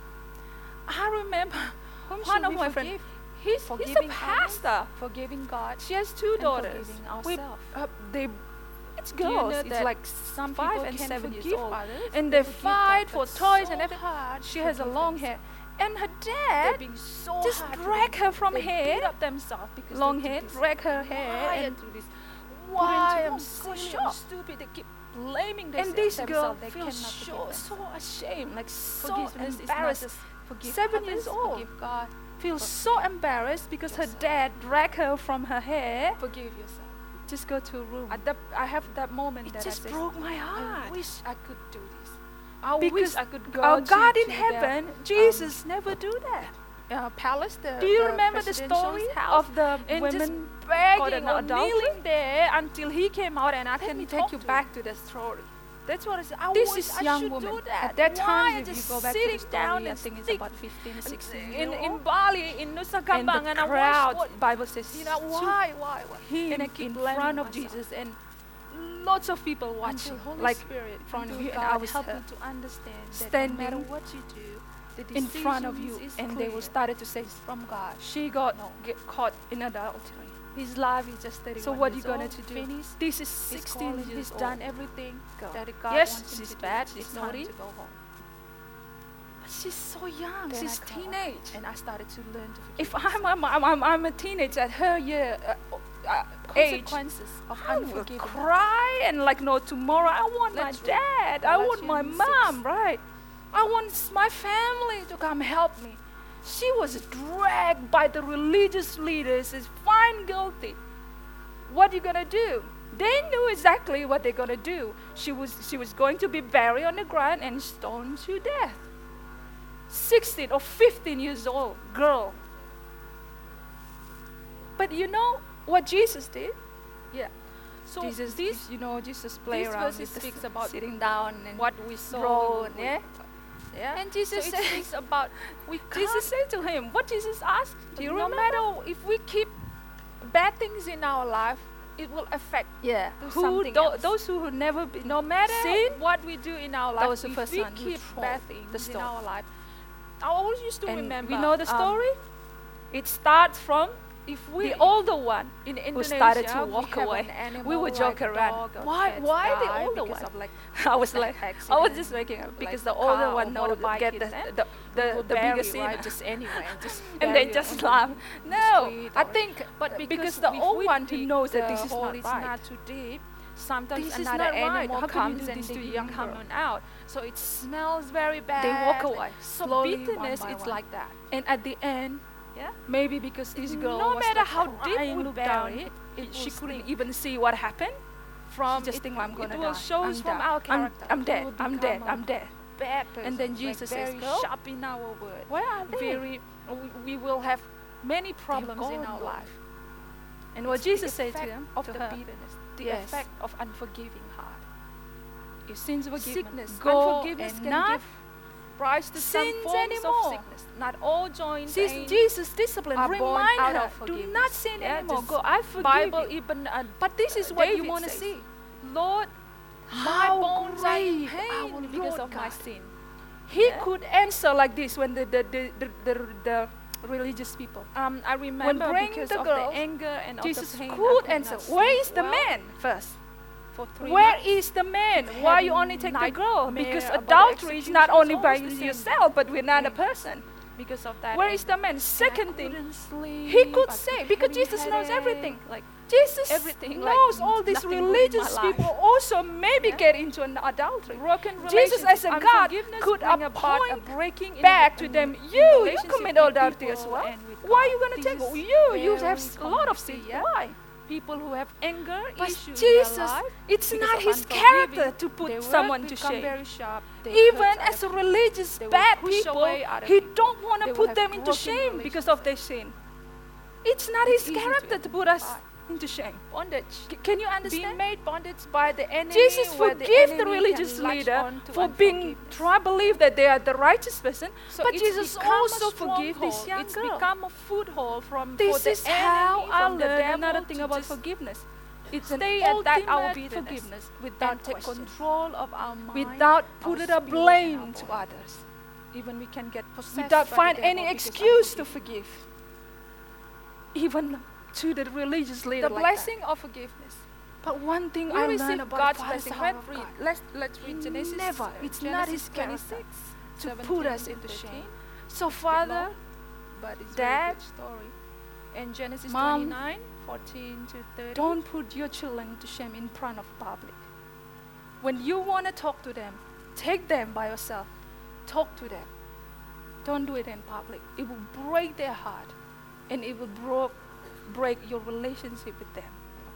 I remember Whom one should of we my friends. forgive? He's, he's a Forgiving others, pastor. Forgiving God. She has two and daughters. forgiving We, ourselves. uh, they, it's Do you girls. know It's that like Some five people and can seven years forgive old, others, and they forgive fight God, for but toys so and everything. hard She has a forgive long themselves. hair, and her They're dad being so just hard drag forgiving. her from they hair, beat up themselves because long they do hair, this. drag her hair, Why and they do this? why Why I'm I'm so so shocked. stupid. They keep blaming And this themselves. girl They feels cannot so forgive so themselves. ashamed, like so Forgiveness is not embarrassed. just forgive Seven others, years old. Forgive God. Feels For- so embarrassed because her yourself. dad dragged her from her hair. Forgive yourself. Just go to a room. At that, I have that moment It that just I say, broke my I heart. wish I could do this. I Because wish I could go Our to, God in to heaven, the, Jesus never do that. um, uh, palace. The, Do you the remember the presidential story house, of the and just women begging caught in or adultery? kneeling there until he came out, and I Let can me talk take you to back to the story. That's what I said. I This wish is I young should woman. do that. At that Why time, I if you just go back to the sitting story, down I and think it's think about fifteen, sixteen in, year in old. Bali, in Nusa And Kambang, the and, I crowd, watched what, Bible says, you know, stood why, why, why? him and I keep in blaming front of myself. Jesus, and lots of people Until watching, Holy like Spirit, front of until you, and God I was help her me to understand that standing no matter what you do, the in front of decisions you, is and they will clear started to say, from God. she got No. get caught in adultery. His life is just thirty-one So what years you gonna old, to do? Finished. This is He's sixteen calling, years he's old. done everything Girl. that God Yes, wants him she's to do. bad, It's she's time naughty. to go home. But she's so young. Then She's I come teenage. and I started to learn to forgive If I'm, I'm, I'm, I'm, I'm a teenager at her year uh, uh, age, consequences of I will unforgiveness. cry and like, no, tomorrow I want my Let's read dad. I want my Galatians mom, six. right? I want s- my family to come help me. She was dragged by the religious leaders as fine guilty. What are you gonna do? They knew exactly what they're gonna do. She was she was going to be buried on the ground and stoned to death. sixteen or fifteen years old girl. But you know what Jesus did? Yeah. So Jesus, this, you know, Jesus play this around verse with the speaks s- about sitting down and what we saw. roll, we- yeah. yeah. And Jesus so it says- speaks about we Jesus said to him, what Jesus asked? Do you no remember? matter if we keep bad things in our life, it will affect Yeah. do Who something tho- else. those who have never been no matter sin, what we do in our That life. was the if first we son who keep threw bad the things in stone. our life, I always used to and remember. we know the um, story. It starts from if we the older one in who Indonesia, started to we walk have away. an animal We would joke like around. dog or Why- cats why the die older because one? Of like I was like, I was just accident, making up because like the older car one or knows motorbike get the hits them. the, the, will the bury, biggest right? sin. Just anyway, just And bury they it just on the laugh. No, street I or- think But because, because the if old we one who dig knows that the this is hole not is right. not too deep, sometimes This is another not right. animal How can you comes do and this to a dig young and girl? come out. So it smells very bad. They walk away Like, so slowly, bitterness, one by it's one. like that. And at the end, Yeah. maybe because this girl No was matter like how deep crying, we looked bury down, it, it it- she will couldn't stink. even see what happened. From She just it, think I'm gonna it will die. show I'm us from dead. our I'm, character. I'm We dead. will I'm dead. become I'm dead. a Bad person. And then like Jesus says, very "Go." sharp in our word. Where are they? Very, we, we will have many problems in gone, our Lord. life. And what It's the Jesus said to effect them, of to the her, bitterness, the yes. effect of unforgiving heart. your sins are forgiven. Sickness, Go unforgiveness and can not give rise to some sins forms anymore. of sickness. Not all joint See, pain Jesus discipline. are born Remind out her, of do forgiveness. not sin Yeah, anymore. just Go, I forgive Bible you. even uh, But this is uh, what you David want to says, see. Lord, my How bones are in great pain our because Lord of my God. sin. He Yeah. could answer like this when the the, the, the, the, the religious people. Um, I remember bringing because the of girls, the anger and Jesus of the pain, I could could answer. not Where sleep is the well man first? for three Where months. is the man? Why you only having take the girl? Because nightmare about adultery is not executions, only by always the same yourself, but with another thing. person. Because of that. Where is the anger. man? And I Second thing, couldn't sleep, he could I say, kept because having Jesus knows everything. headache, Like Jesus everything, like knows all these nothing good in my religious life. people also maybe Yeah. get into an adultery. broken Jesus as a relationships, God unforgiveness could bring about a appoint breaking in- back to in- them, in you, you relationship commit with adultery as people well. and with Why are God. you going to This take, is you, you very have a lot of common, sin. yeah? Why? People who have anger But issues in Jesus, their life, it's because not of his unforgiving, character to they put will someone to become shame. very sharp. They Even hurt as a other religious They will bad push people, away other he people. don't want They to will put have them into broken shame because of their sin. It's not It's his easy to character to put us identify. into shame. bondage. C- can you Being understand? made bondage by the enemy. Jesus where the forgave the enemy religious can latch leader on to for being unforgiveness. try believe that they are the righteous person, So but it's Jesus become a also forgave this stronghold. young It's girl. become a foothold from for This the is enemy, how I from the learned devil another thing to about just forgiveness. It's an stay at that our ultimate bitterness forgiveness without and take question, control of our mind, without our putting a spirit and blame our to body. others, Even we can get possessed without by the find devil any because excuse to unforgiving. forgive, even to the religious leader. The like blessing of forgiveness. that. But one thing We I receive learned about God's the Father's blessing. heart Let's of read. God, Let's let's read He Genesis. never- uh, it's Genesis not his character twenty-six, to put seventeen us to into shame. thirteen. So Father, long, but it's Dad, very good story. And Genesis Mom, twenty-nine, fourteen to thirty. don't put your children to shame in front of public. When you want to talk to them, take them by yourself. Talk to them. Don't do it in public. It will break their heart, and it will bro- break your relationship with them.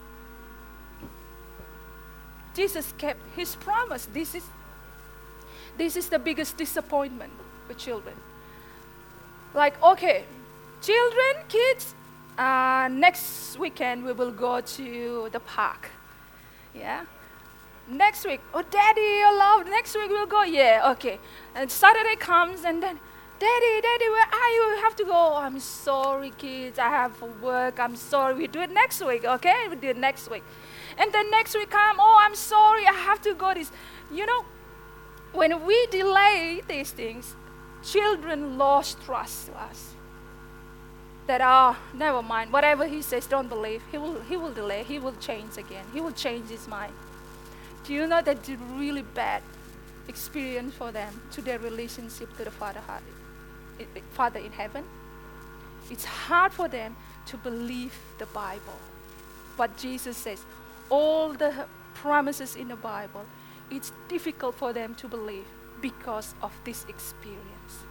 Jesus kept his promise. This is this is the biggest disappointment for children. Like, okay, children, kids, uh, next weekend we will go to the park. Yeah. Next week, oh daddy, you love. Next week we'll go. Yeah, okay. And Saturday comes, and then, daddy, daddy, where are you? We have to go. Oh, I'm sorry, kids. I have work. I'm sorry. We do it next week, okay? We do it next week. And then next week come. Oh, I'm sorry. I have to go. This, you know, when we delay these things, children lost trust to us. That oh, never mind. Whatever he says, don't believe. He will. He will delay. He will change again. He will change his mind. Do you know that's a really bad experience for them to their relationship to the Father, heart, i- i- Father in heaven? It's hard for them to believe the Bible. What Jesus says, all the promises in the Bible, it's difficult for them to believe because of this experience.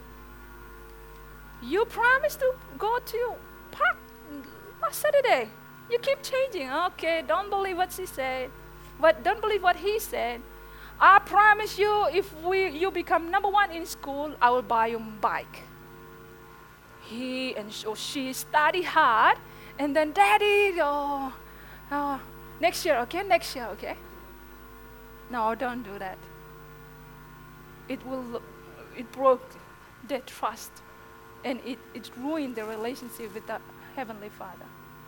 You promised to go to park last Saturday. You keep changing. Okay, don't believe what she said. But don't believe what he said. I promise you, if we you become number one in school, I will buy you a bike. He and sh- or she study hard, and then daddy, oh, oh, next year, okay, next year, okay. No, don't do that. It will, it broke their trust, and it, it ruined the relationship with the Heavenly Father.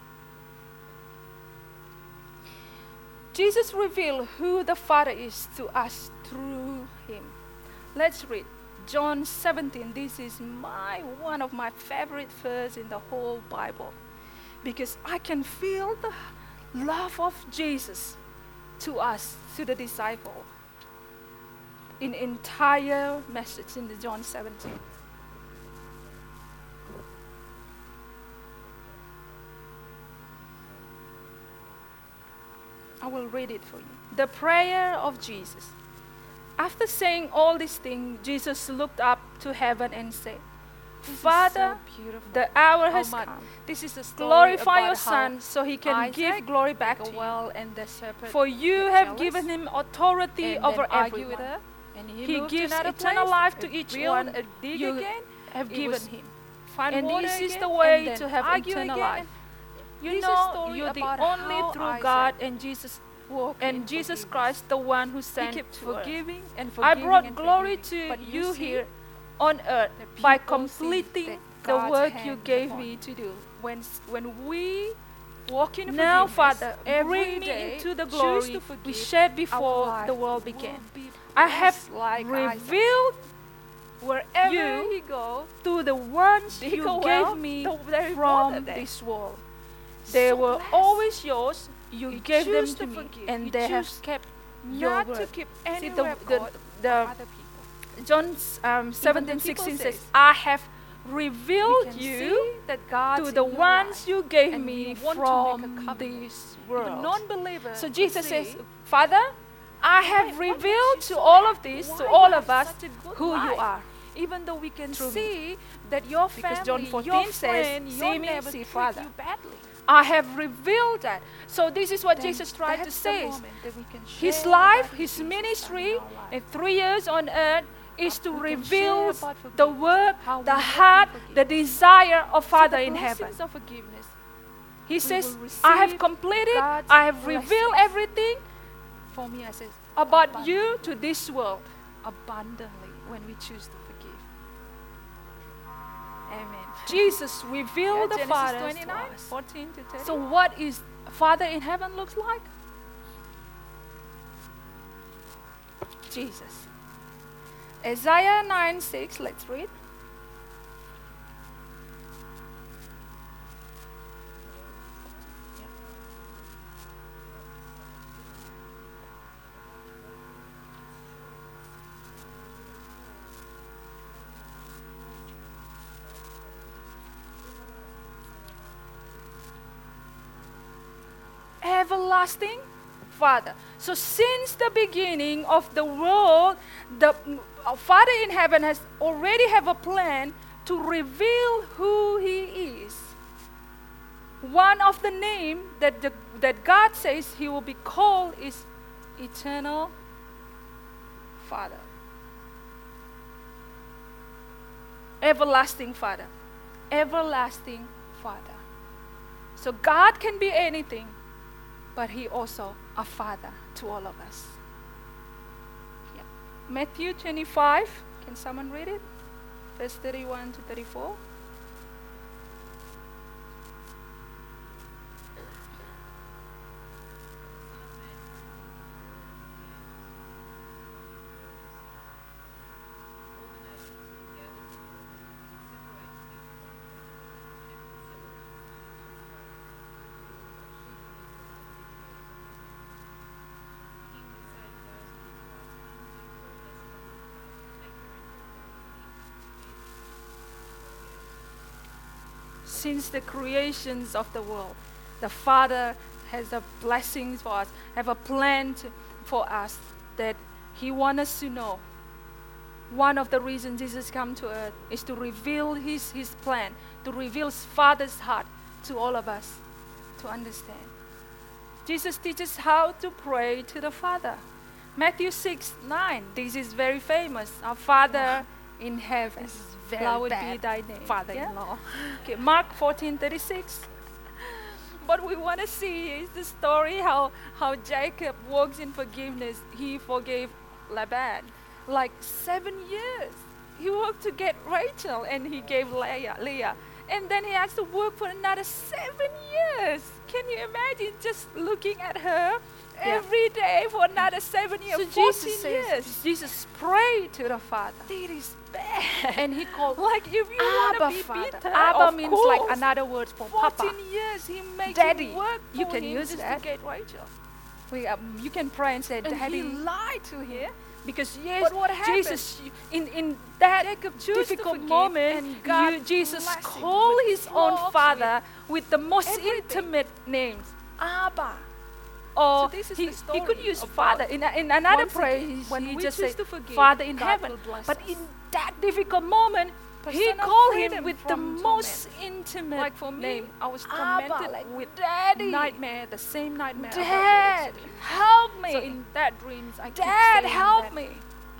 Jesus revealed who the Father is to us through him. Let's read John seventeen. This is my one of my favorite verses in the whole Bible, because I can feel the love of Jesus to us, to the disciple, in entire message in the John seventeen. I will read it for you. The prayer of Jesus. After saying all these things, Jesus looked up to heaven and said, This is Father, so beautiful. the hour How has much- come. This is a story Glorify about your how Son so he can Isaac give glory back took to a you. well and the serpent For you got have jealous given him authority and over then argue with everyone. her, and he, He moved gives to another eternal place, life to and each built one a dig you again, have It given was him. find And water this is again, the way and then to have argue eternal again, life. You This is know, story you're the about only how true Isaac God and Jesus walk and in Jesus forgiveness. Christ, the one who He sent kept to earth. forgiving and I forgiving brought and glory forgiving. to But you see, here on earth the by people see completing that the God's work you hand gave upon me it. to do. When s- when we walk in Now, forgiveness, Father, every bring me day, into the choose glory to we forgive, shared our before life the world will began. be I have blessed like Isaac. revealed Wherever you he go, to the ones dig you a well, gave me the very water from there. this world. They So were blessed. always yours. You, You gave them choose to to me, forgive. and You they have choose kept your not word. to keep any See, the, the, record the of other people. John um, seventeen, people sixteen says, says, I have We revealed can you see that God's to in the your ones life, you gave and me we want to make a from covenant. this If a world. non-believer So would Jesus say, says, Father, I have "Why- what makes revealed you to so all of happy? this, Why to you all have of us, such a good who you life?" are. Even though we can Through me. see that your Because family, John your fourteen says, friend, "See your me, neighbor see treat Father." you badly. I have revealed that. So this is what Then Jesus tried to that's the say. moment that we can His share life, about his Jesus ministry, in our life. in three years on earth is to We can reveal share about the forgiveness, work, how the we walk in heart, the forgiveness. desire of So Father the in heaven. blessings of forgiveness, He we says, will I have receive completed, God's I have revealed blessings. everything for me, I says about you to this world. abundantly when we choose to forgive. Amen. Jesus revealed Yeah, the Genesis Father to twenty-nine, us. fourteen to thirty. So what is Father in heaven looks like? Jesus. Isaiah nine six, let's read. Everlasting Father. So since the beginning of the world, the uh, Father in heaven has already have a plan to reveal who He is. One of the name that the, that God says He will be called is Eternal Father. Everlasting Father. Everlasting Father. So God can be anything, but He also a Father to all of us. Yeah. Matthew twenty-five, can someone read it? Verse thirty-one to thirty-four. Since the creations of the world, the Father has a blessings for us, have a plan to, for us that He wants us to know. One of the reasons Jesus come to earth is to reveal His, His plan, to reveal His Father's heart to all of us to understand. Jesus teaches how to pray to the Father. Matthew six nine, this is very famous. Our Father in heaven, This is very hallowed be bad thy name. father-in-law. Yeah? Okay, Mark fourteen thirty-six. What we want to see is the story how, how Jacob walks in forgiveness. He forgave Laban. Like seven years. He worked to get Rachel and he gave Leah. Leah. And then he has to work for another seven years. Can you imagine just looking at her Yeah. every day for another seven years? So fourteen Jesus says, years. Jesus prayed to the Father. It is bad. And he called Like if you want to Abba be Father. bitter, Abba of means like course. another word for fourteen Papa. years he makes Daddy. him work for You can him use just that. to get Rachel. We, um, you can pray and say, And Daddy. he lied to him. Because yes, But what happened? Jesus, you- in, in that Jacob chose to difficult forgive, moment, and God you, Jesus blessed him called with His own flocks, Father with the most everything. intimate names, Abba. Or So this is he, the he could story use about Father. In, a- in another once prayer, again, he, when he we just choose said, to forgive, Father in God heaven. will bless But us. in that difficult moment, He Person of called freedom Him with the from most intimate Like for me, name. I was Abba, tormented like, with Daddy. nightmare, the same nightmare. about Dad, Rachel. help me. So in that dreams, I keep Dad, saying help that, me.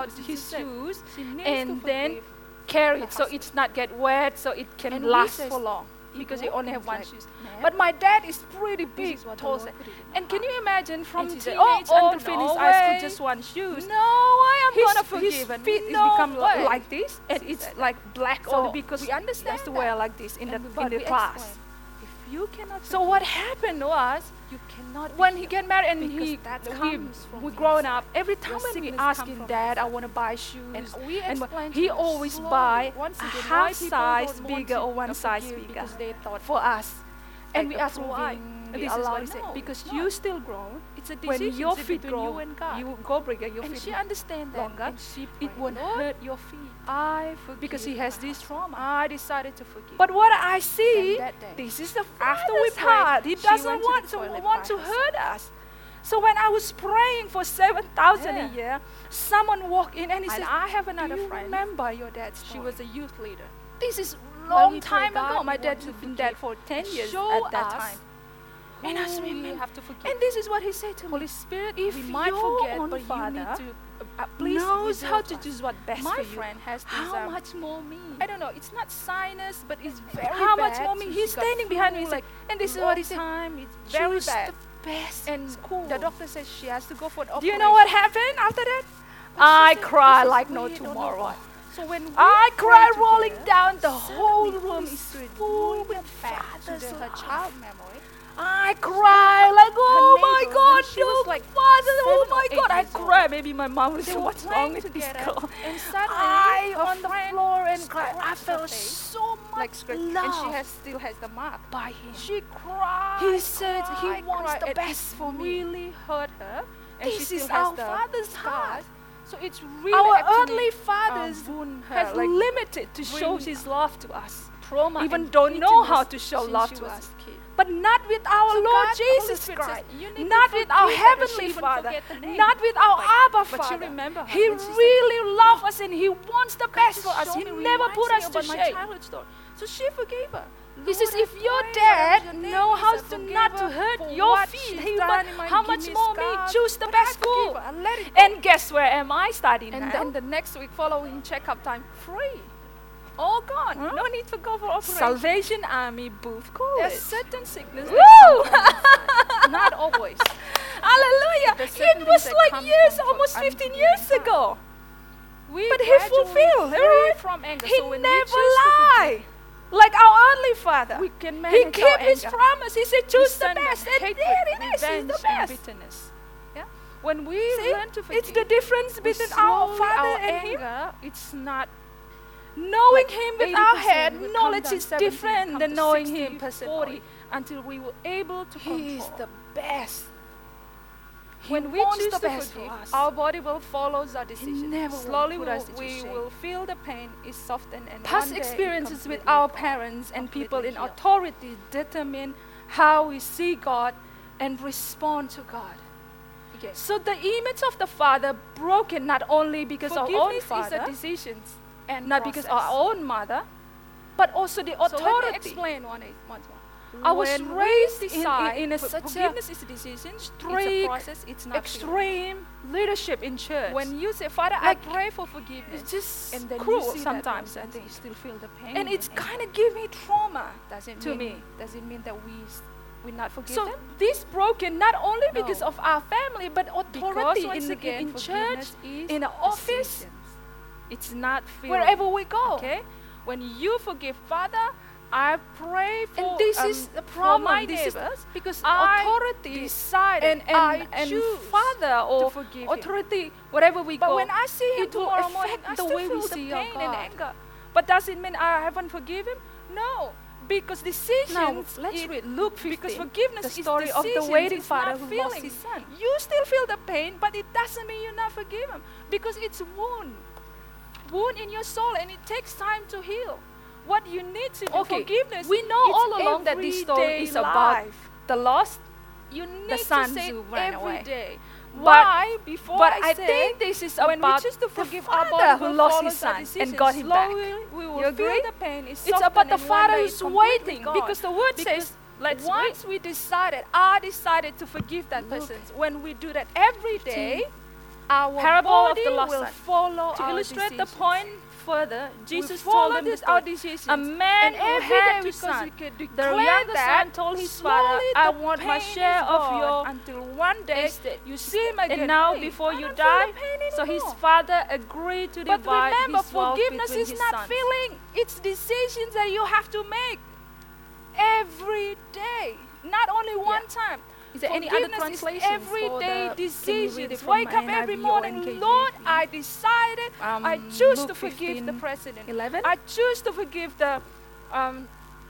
out she his said shoes she needs and to then forgive carry her it so husband. it's not get wet, so it can And we last says, for long "You because go," you only and have it's one like, shoes. "Ma'am, But my dad is pretty this big, is what the tall. Lord put it in my And can heart." you imagine from she teenage said, "Oh, until oh, finish no high school, way. just one shoes? No, I am his, gonna his forgive. And feet no is become li- way. like this, and She it's said like black So only because we he understand has to that. wear like this in And the we- but in the we class. explain, if you cannot So forgive, what happened was, you cannot when be he healed. get married and Because he that we comes from we the growing inside. up, every time Your when we sickness ask come him, from Dad, I inside. want to buy shoes, And we and explain to he them always slowly. buy Once a again, half why people size don't want bigger to or one size forgive, bigger because they thought for us. And like we ask why. approving, And we this is allow what it. he said, No, because it's you not. still grown. It's a When decision your between feet grow, you and God. you go bigger, your and feet she understands that, longer. and she It prayed, won't Lord, hurt your feet. I forgive Because he has my this husband. trauma. I decided to forgive. But what I see, Then that day, this is the after we Father's prayed, heart. He she doesn't went to want the to toilet want by to herself. hurt us. So when I was praying for seven thousand a Yeah. year, someone walked in and he and said, I have another "Do you friend. remember your dad's She story?" was a youth leader. This is When long we pray, time God, ago. we My want dad to had been forgive. dead for ten years Show at that us time. Who And I was we remember- have to forgive. And this is what he said to me. Holy Spirit, if we might your forget, own but you father need to uh, uh, please knows reveal how to to us. choose what best My for you. friend has this. How um, much more me? I don't know. It's not sinus, but it's very How bad. much more me? So He's she got standing behind me. flu, He's like, like, and this is what he said. time. It's very Choose bad. the best And school. the doctor says she has to go for the Do you know what happened after that? I cried like no tomorrow. So when we I pray cried rolling together, down. The suddenly whole Holy room is Spirit full bring with it back to Father's the- her love. child memory. I cried like, oh my neighbor, God, when she was your like father, oh seven or my eight God, I years old, cried. Maybe my mom would They say, were what's wrong playing with this together, girl? and suddenly I her on the friend floor and cried. I scratched her felt face, so much like scratch, love and she has still has the mark. by him. She cried. He said he cried, wants cried, the and best it for me. really hurt her. And she This still is has our the Father's scars. heart. So it's really Our actually, earthly fathers um, wound her, has like limited to show bring his love to us. trauma, even and don't know how bitterness to show since love she to was us. a kid. But not with our So Lord God, the Holy Jesus Spirit says, Christ. "You need to Not with our forgive her." Heavenly She even Father. forget the name. Not with our Like, Abba but she Father. remember her, He and she said, really loves us and He wants the best This for us. show He me never reminds put me us to about my shame. childhood story. So she forgave her. He says, Lord, if I your pray dad whatever your name know is, how I to forgive not to her hurt for your what feet, she's he done might, in my- how give much me more me? scars, Choose the but I best forgive school. her. I let it go. And guess where am I studying And now? then the next week following checkup time, free. All gone. Huh? No need to go for operation. Salvation Army Booth College. There's certain sickness that Woo! come from inside. Not always. Hallelujah. There's It certain was things that like come years, from almost for fifteen unforgiving years heart. ago. We But he gradually fulfilled, free right? from anger. He so when we never choose to forgive, lied. Like our earthly father. we can He manage our kept his anger. promise. He said, choose the Resentment, best. And hatred, there it is. He's revenge, the and best. bitterness. Yeah. When we See, learn to forgive, it's the difference we between our slowly- father our and him. anger. It's not Knowing like him with eighty our percent head, will come knowledge down is seventy, different come than to knowing sixty him percent, forty. forty, until we were able to He is control. the best. He When we wants choose the to best forgive, for us. our body will follow our decision. never will Slowly put we'll- us to we shame. will feel the pain is softened, and Past one day it experiences with completely our gone, parents and people in completely healed. authority determine how we see God and respond to God. Yes. So the image of the Father broken not only because our own Forgiveness is father, a decisions and not because process. our own mother, but also the So let me authority. explain one once more. I was When we raised in- in- decide, in a for- such a forgiveness is a decision, it's a strict, process, it's not feeling. Extreme leadership in church. When you say, Father, Like, I pray for forgiveness, it's just and then cruel you see sometimes, that I person, think. you still feel the pain. And it's anger. kind of give me trauma. does it to mean, me. Does it mean that we s- we not forgive So them? this broken not only No. because of our family, but authority Because once in, the, again, in church, forgiveness is in the office, decisions. It's not feeling. wherever we go. Okay, when you forgive, Father, I pray for. And this um, is the for problem. my This is neighbors because I authority decided and, and, I and choose father or to forgive him. authority, wherever we But go, when I see him it will tomorrow morning, affect I the still way feel we the see our pain and God. anger. But does it mean I haven't forgiven him? No, because decisions. Now, let's it- read Luke Because fifteen, forgiveness the is story of the decisions, waiting it's father not who lost feelings. his son. You still feel the pain, but it doesn't mean you're not forgiven because it's wound, wound in your soul, and it takes time to heal. What you need to do, Okay, forgiveness. we know it's all along that this story everyday is about life. the lost. You need sons to say who ran every away. day. But- Why? Before But I, I said, think this is when about we choose to the forgive our father body who will lost follow his the son decisions. and got him back. Slowly we will You agree? feel the pain. It's, It's about the softened, and one father day who's it's completely waiting gone. because the word Because says, let's once wait. we decided, I decided to forgive that Luke person. When we do that every day, our Parable of body the lost will son. follow To our illustrate the decisions. point further, We Jesus follow told them this, this our story. decisions. A man and who every had day two because sons. we can The declare younger that, son told his father, slowly I the want my pain share is of gone your until one day estate. you see him again. And now, Hey, before I you don't feel die, the pain so his anymore. father agreed to But divide remember, his wealth forgiveness between is his not sons. feeling; it's decisions that you have to make. every day, not only one time. Is there any other Forgiveness is translations everyday for the- can you read it decisions. from Wake up N I V every or morning, N K J V? Lord, I decided Um, I choose Luke to forgive the fifteen, president. eleven? I choose to forgive the um,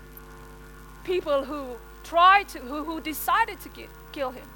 people who tried to, who, who decided to ki- kill him.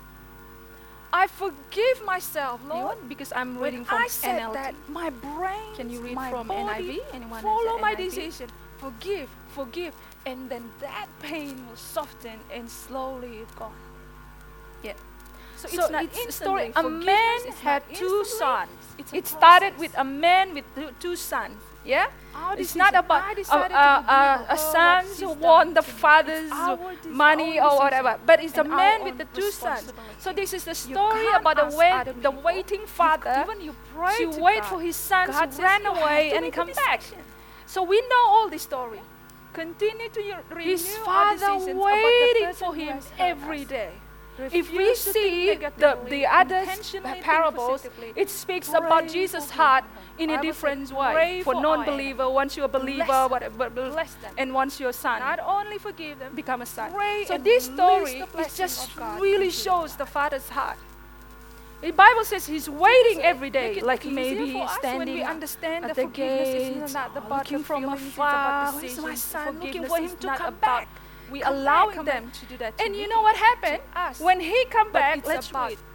I forgive myself, Lord. Anyone? Because I'm reading When from I said N L T. that, my brain, Can you read my from body N I V? Anyone has follow a my N I V? decision. Forgive, forgive, and then that pain will soften and slowly it's gone. Yeah. So, So it's not it's a instantly. story. A Forgiveness man is had not two instantly. sons. It's a It started process. with a man with two, two sons. Yeah. Our It's decision. not about I a, decided to a, forgive a, her a what son she's who done want the to me. It's father's our de- money our or decision whatever, but it's a and our man with own the two sons. responsibility. So this is the You story can't about the ask wait, other the people. waiting father Even you pray to to wait God. for his sons God to says run you have away to and make a come back. decision. So we know all this story. Continue to y- renew His our father decisions about the waiting person for who him has hurt every us. day. If we Refuse to think see the, negatively, the other intentionally think parables, positively. it speaks Pray about Jesus' for heart him. in a Bible said, different pray way. For for our non-believer, once you're a believer, Bless them. whatever, Bless them. and once you're a son, Not only forgive them, become a son. pray So and this release story, the it blessing just of God really into their shows the Father's heart. The Bible says He's waiting every day, Make it like easier maybe for us when standing we understand at that the forgiveness is gates, not or about looking the from feelings, it's afar. about Where's decisions. my son? Looking Forgiveness for him is to not come about back. We come allowing back, them. come to do that to And me, you know what happened? to us. When He come But back, it's let's about read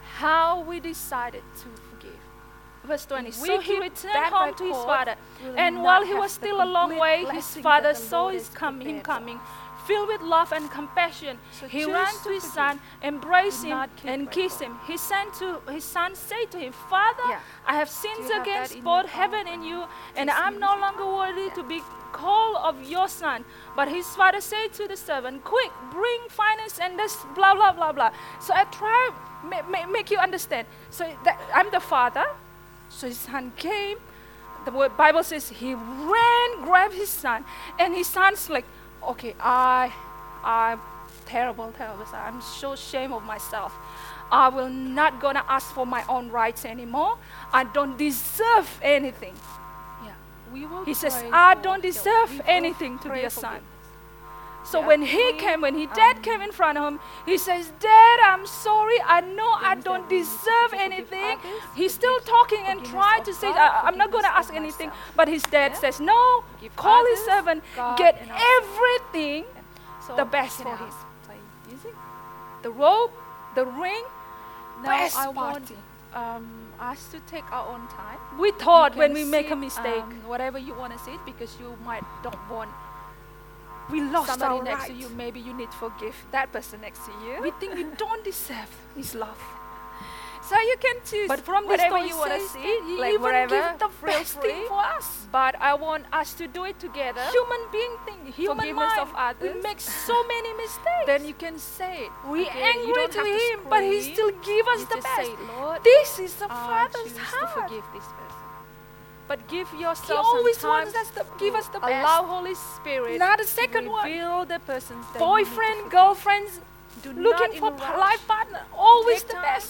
how we decided to forgive. Verse twenty. If we So he keep returned that home by to his cord, father, we will and not while he have was the still a long complete way, his blessing father that the saw Lord his has com- him prepared for coming. us. Filled with love and compassion, So he choose ran to to his forgive. son, embraced Do him, not keep and record. kissed him. His son to his son said to him, "Father, Yeah. I have sinned you have that against in both your heaven Bible? and you, and Kiss I'm me no with longer worthy Yeah. to be called of your son." But his father said to the servant, "Quick, bring finance and this blah blah blah blah." So I try ma- ma- make you understand. So that I'm the father. So his son came. The word Bible says he ran, grabbed his son, and his son's like, "Okay, I, I'm terrible, terrible. son. I'm so ashamed of myself. I will not gonna ask for my own rights anymore. I don't deserve anything." Yeah. We will He says, pray "I for don't the- deserve we will anything to be pray a for son." forgiveness. So Yeah. when he We, came, when his dad um, came in front of him, he says, "Dad, I'm sorry. I know I Things don't that we need to deserve do to forgive anything." others, He's forgive still talking and forgiveness trying of to say, God, I, "I'm not going to forgiveness ask of anything." myself. But his dad Yeah. says, "No, Forgive call his others, servant, God, get and ourselves." everything, So the best can for I him. ask, play music? the robe, the ring." Now Best I want party. um, us to take our own time. We thought You when can we make a sit, mistake, um, whatever you want to sit, because you might don't want we lost somebody our next right. to you. Maybe you need to forgive that person next to you. We think we don't deserve his love. So you can choose. But from this whatever story you want to says see, that he like even wherever, give the feel best thing free. for us. But I want us to do it together. Human being thing, human Forgiveness mind. of others. We make so many mistakes. Then you can say it. we Okay, you angry don't to have him, but he scream. still give us You the just best. say, "Lord, This is the I Father's choose to heart. forgive this person." But give He yourself always some time wants us to give us the allow best. Holy Spirit Not a to second one. reveal the persons that you need to Boyfriend, forgive. girlfriends, Do looking not for in a rush. life partner, always Take the time. best.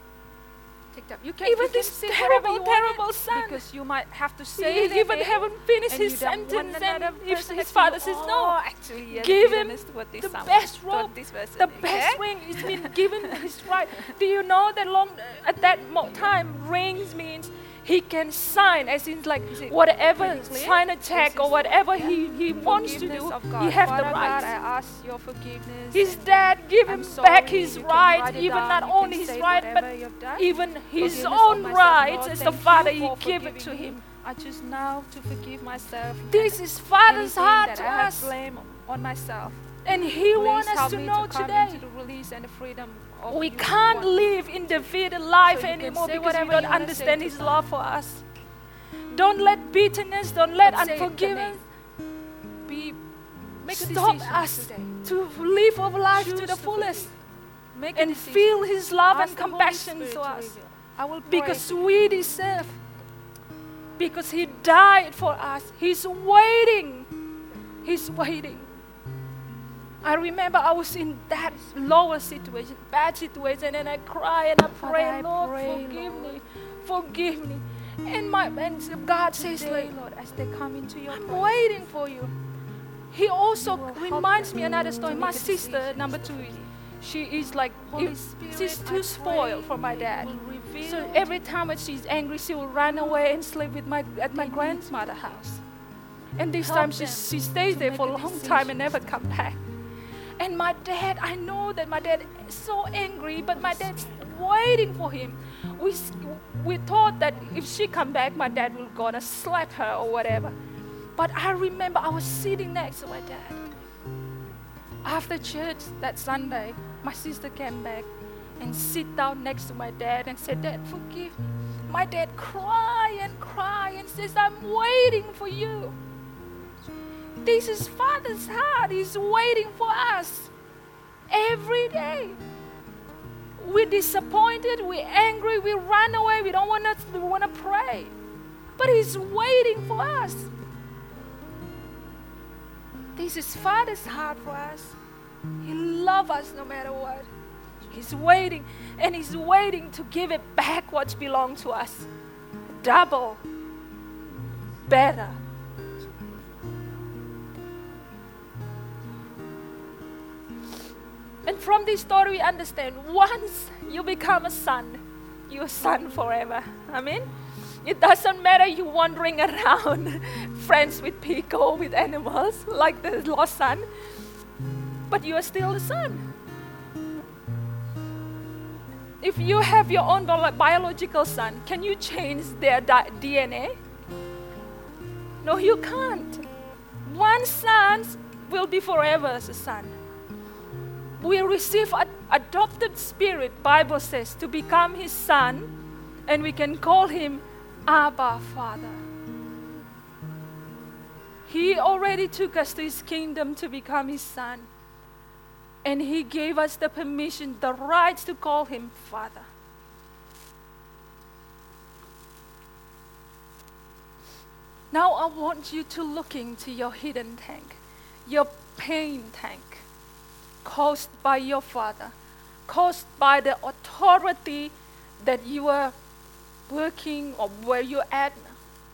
Take time. You can, Even you can this sit wherever terrible, you want terrible it, son. because you might have to He say it even again, haven't finished and his you don't want sentence, and another if person his next to father you, says "Oh, no, actually, yes, give we him understood this the someone best thought robe, this person, the okay? best ring. It's been given his right. Do you know that long at that mo- time rings means he can sign, as in like Is it whatever, pretty clear? sign a This check is or whatever yeah. he, he wants to Forgiveness do. of God. He have Father the God, right. I ask your forgiveness. His and dad give I'm him sorry. back his You can right, write it even down. not You can only his say right, whatever but you've done. even his Forgiveness of own myself, rights Lord. as the Thank you father. He for give it forgiving to me. him. I choose now to forgive myself. This is Father's Anything heart that to I have us, blame on myself. and He Please wants us help to me know to come today. into the release and the freedom of We you can't want. live in defeated life So you can anymore say because we whatever don't you wanna understand say to His God. love for us. Don't let bitterness, don't let But say it, the unforgiveness Be, make a stop decision us today. to live our life Choose to the to fullest Make a and decision. feel His love Ask and the Holy compassion Spirit to to us. reveal. I will pray. Because we deserve. Because He died for us. He's waiting. He's waiting. I remember I was in that lower situation, bad situation, and I cry and I Father, pray, I Lord, pray, forgive Lord. me, forgive me. And my and God says, Today, like, Lord, as they come into your I'm presence, waiting for you. He also You will help reminds them me another to story. make My a sister, decision number to two, forgive. she is like, Holy if- Spirit, she's I too spoiled pray for my you dad. will reveal So every time when she's angry, she will run away and sleep with my at my They need grandmother's to house. And this Help time she, them she stays to there make for a a long time and decision. never come back. And my dad, I know that my dad is so angry, but my dad's waiting for him. We, s- we thought that if she come back, my dad will gonna slap her or whatever. But I remember I was sitting next to my dad. After church that Sunday, my sister came back and sit down next to my dad and said, Dad, forgive me. My dad cry and cry and says, I'm waiting for you. This is Father's heart. He's waiting for us every day. We're disappointed, we're angry, we run away, we don't want to we want to pray. But He's waiting for us. This is Father's heart for us. He loves us no matter what. He's waiting, and He's waiting to give it back what belongs to us. Double, better. And from this story, we understand once you become a son, you're a son forever. Amen? It doesn't matter you wandering around, friends with people, with animals, like the lost son, but you are still a son. If you have your own bio- biological son, can you change their di- D N A? No, you can't. One son will be forever as a son. We receive an adopted spirit, Bible says, to become His son, and we can call Him Abba, Father. He already took us to His kingdom to become His son. And He gave us the permission, the rights to call Him Father. Now I want you to look into your hidden tank, your pain tank, caused by your father, caused by the authority that you are working or where you're at now.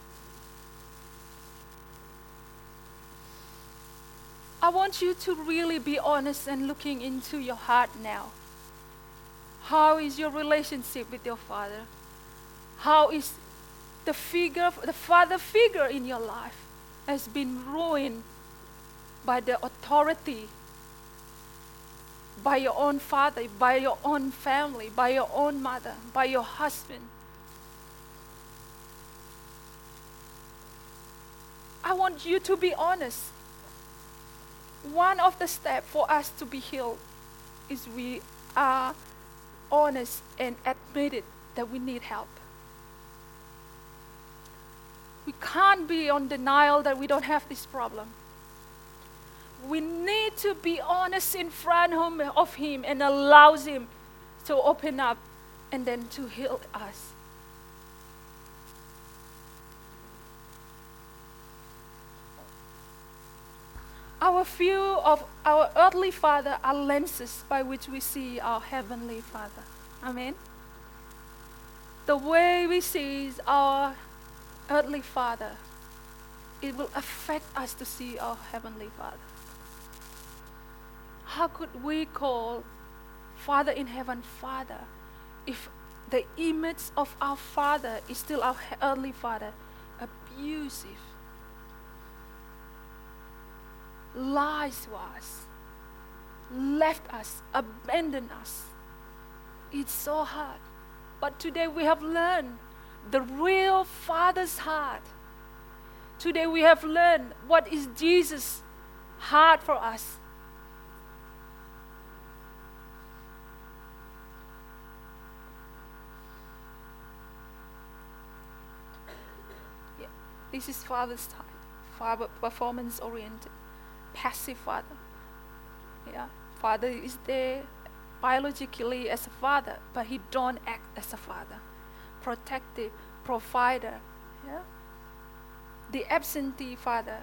I want you to really be honest and looking into your heart now. How is your relationship with your father? How is the figure, the father figure in your life has been ruined by the authority, by your own father, by your own family, by your own mother, by your husband? I want you to be honest. One of the steps for us to be healed is we are honest and admit it that we need help. We can't be on denial that we don't have this problem. We need to be honest in front of Him and allow Him to open up and then to heal us. Our view of our earthly father are lenses by which we see our heavenly Father. Amen. The way we see our earthly father, it will affect us to see our heavenly Father. How could we call Father in heaven Father if the image of our Father is still our earthly father, abusive, lies to us, left us, abandoned us? It's so hard. But today we have learned the real Father's heart. Today we have learned what is Jesus' heart for us. Yeah, this is Father's type. Father, performance oriented, passive Father. Yeah, Father is there biologically as a father, but He don't act as a father. Protective, provider. Yeah. The absentee father,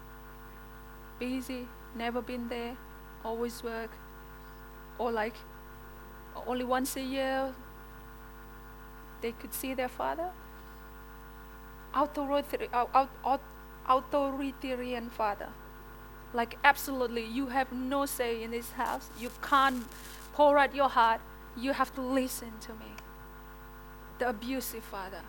busy, never been there, always work, or like only once a year they could see their father. Authorita- au- au- au- Authoritarian father. Like absolutely, you have no say in this house. You can't pour out your heart. You have to listen to me. The abusive father.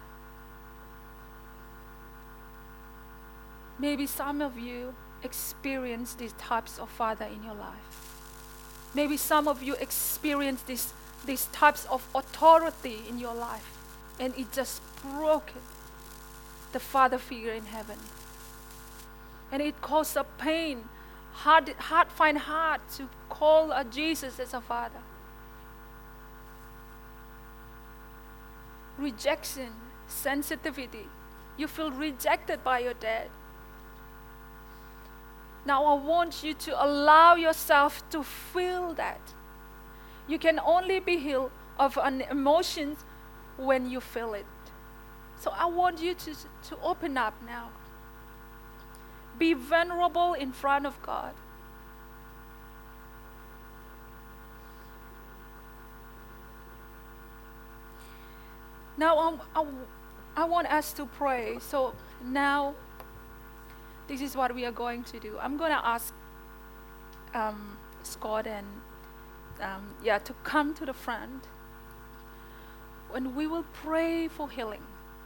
Maybe some of you experience these types of father in your life. Maybe some of you experience this, these types of authority in your life, and it just broken the father figure in heaven. And it causes a pain, hard, hard, find hard to call a Jesus as a father. Rejection, sensitivity. You feel rejected by your dad. Now I want you to allow yourself to feel that. You can only be healed of an emotion when you feel it. So I want you to, to open up now. Be vulnerable in front of God. Now um, I, I want us to pray. So now, this is what we are going to do. I'm going to ask um, Scott and um, yeah to come to the front, and we will pray for healing.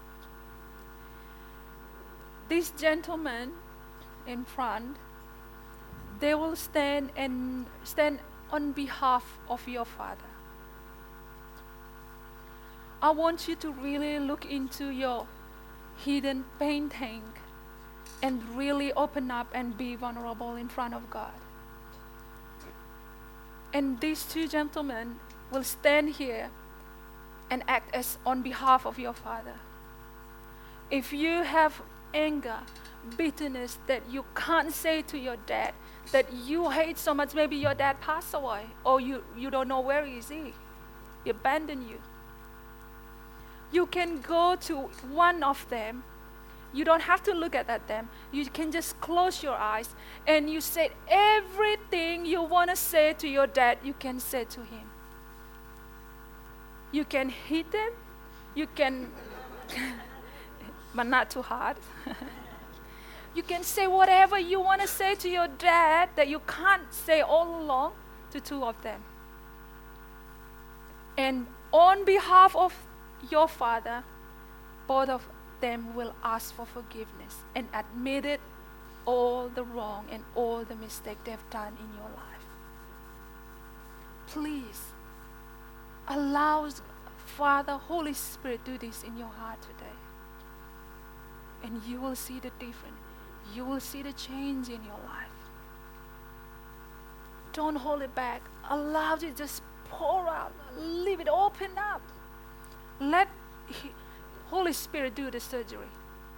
These gentlemen in front, they will stand and stand on behalf of your father. I want you to really look into your hidden pain tank and really open up and be vulnerable in front of God. And these two gentlemen will stand here and act as on behalf of your father. If you have anger, bitterness that you can't say to your dad, that you hate so much, maybe your dad passed away, or you, you don't know where is he, he abandoned you. You can go to one of them. You don't have to look at, at them. You can just close your eyes and you say everything you want to say to your dad, you can say to him. You can hit him. You can, but not too hard. You can say whatever you want to say to your dad that you can't say all along to two of them. And on behalf of your father, both of them will ask for forgiveness and admit it, all the wrong and all the mistake they've done in your life. Please allow Father, Holy Spirit, do this in your heart today. And you will see the difference. You will see the change in your life. Don't hold it back. Allow it to just pour out. Leave it open up. Let he, Holy Spirit do the surgery.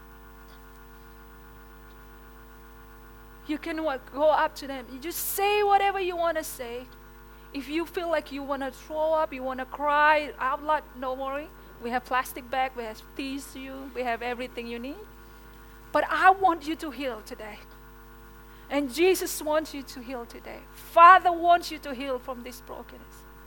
You can what, go up to them. You just say whatever you want to say. If you feel like you want to throw up, you want to cry out loud, don't worry. We have plastic bag, we have tissue, we have everything you need. But I want you to heal today. And Jesus wants you to heal today. Father wants you to heal from this brokenness.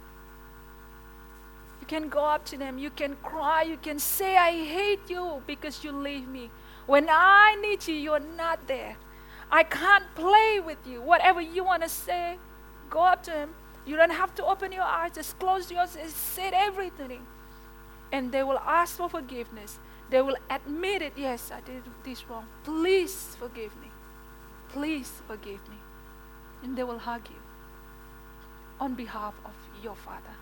You can go up to them, you can cry, you can say, I hate you because you leave me. When I need you, you're not there. I can't play with you. Whatever you want to say, go up to him. You don't have to open your eyes, just close your eyes and say everything. And they will ask for forgiveness. They will admit it. Yes, I did this wrong. Please forgive me. Please forgive me. And they will hug you on behalf of your Father.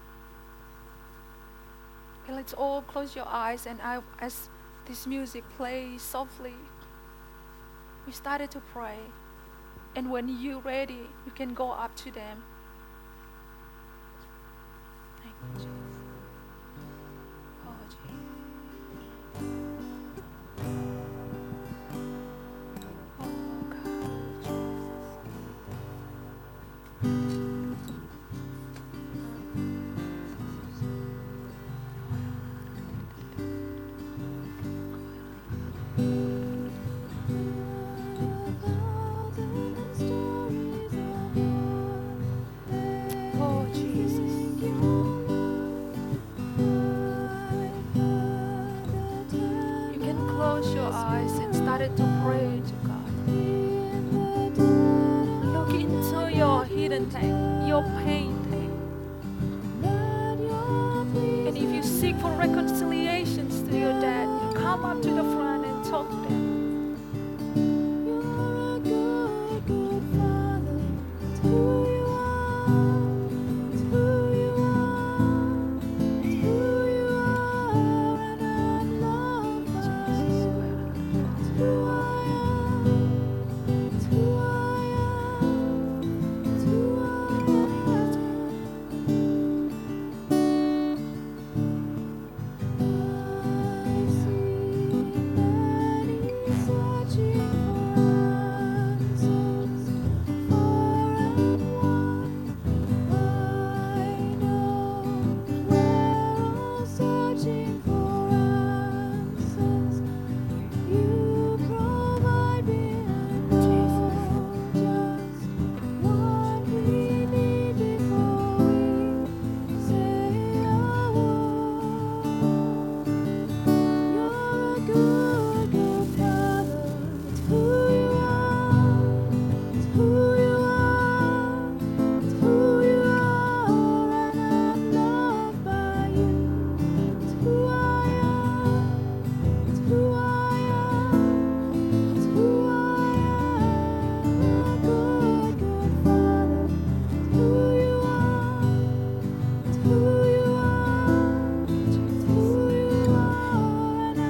Okay, let's all close your eyes, and I, as this music plays softly, we started to pray. And when you're ready, you can go up to them. Thank you, Jesus. Oh, Jesus. Oh, God, Jesus. Oh, Jesus. didn't take, your pain take. And if you seek for reconciliations to your dad, you come up to the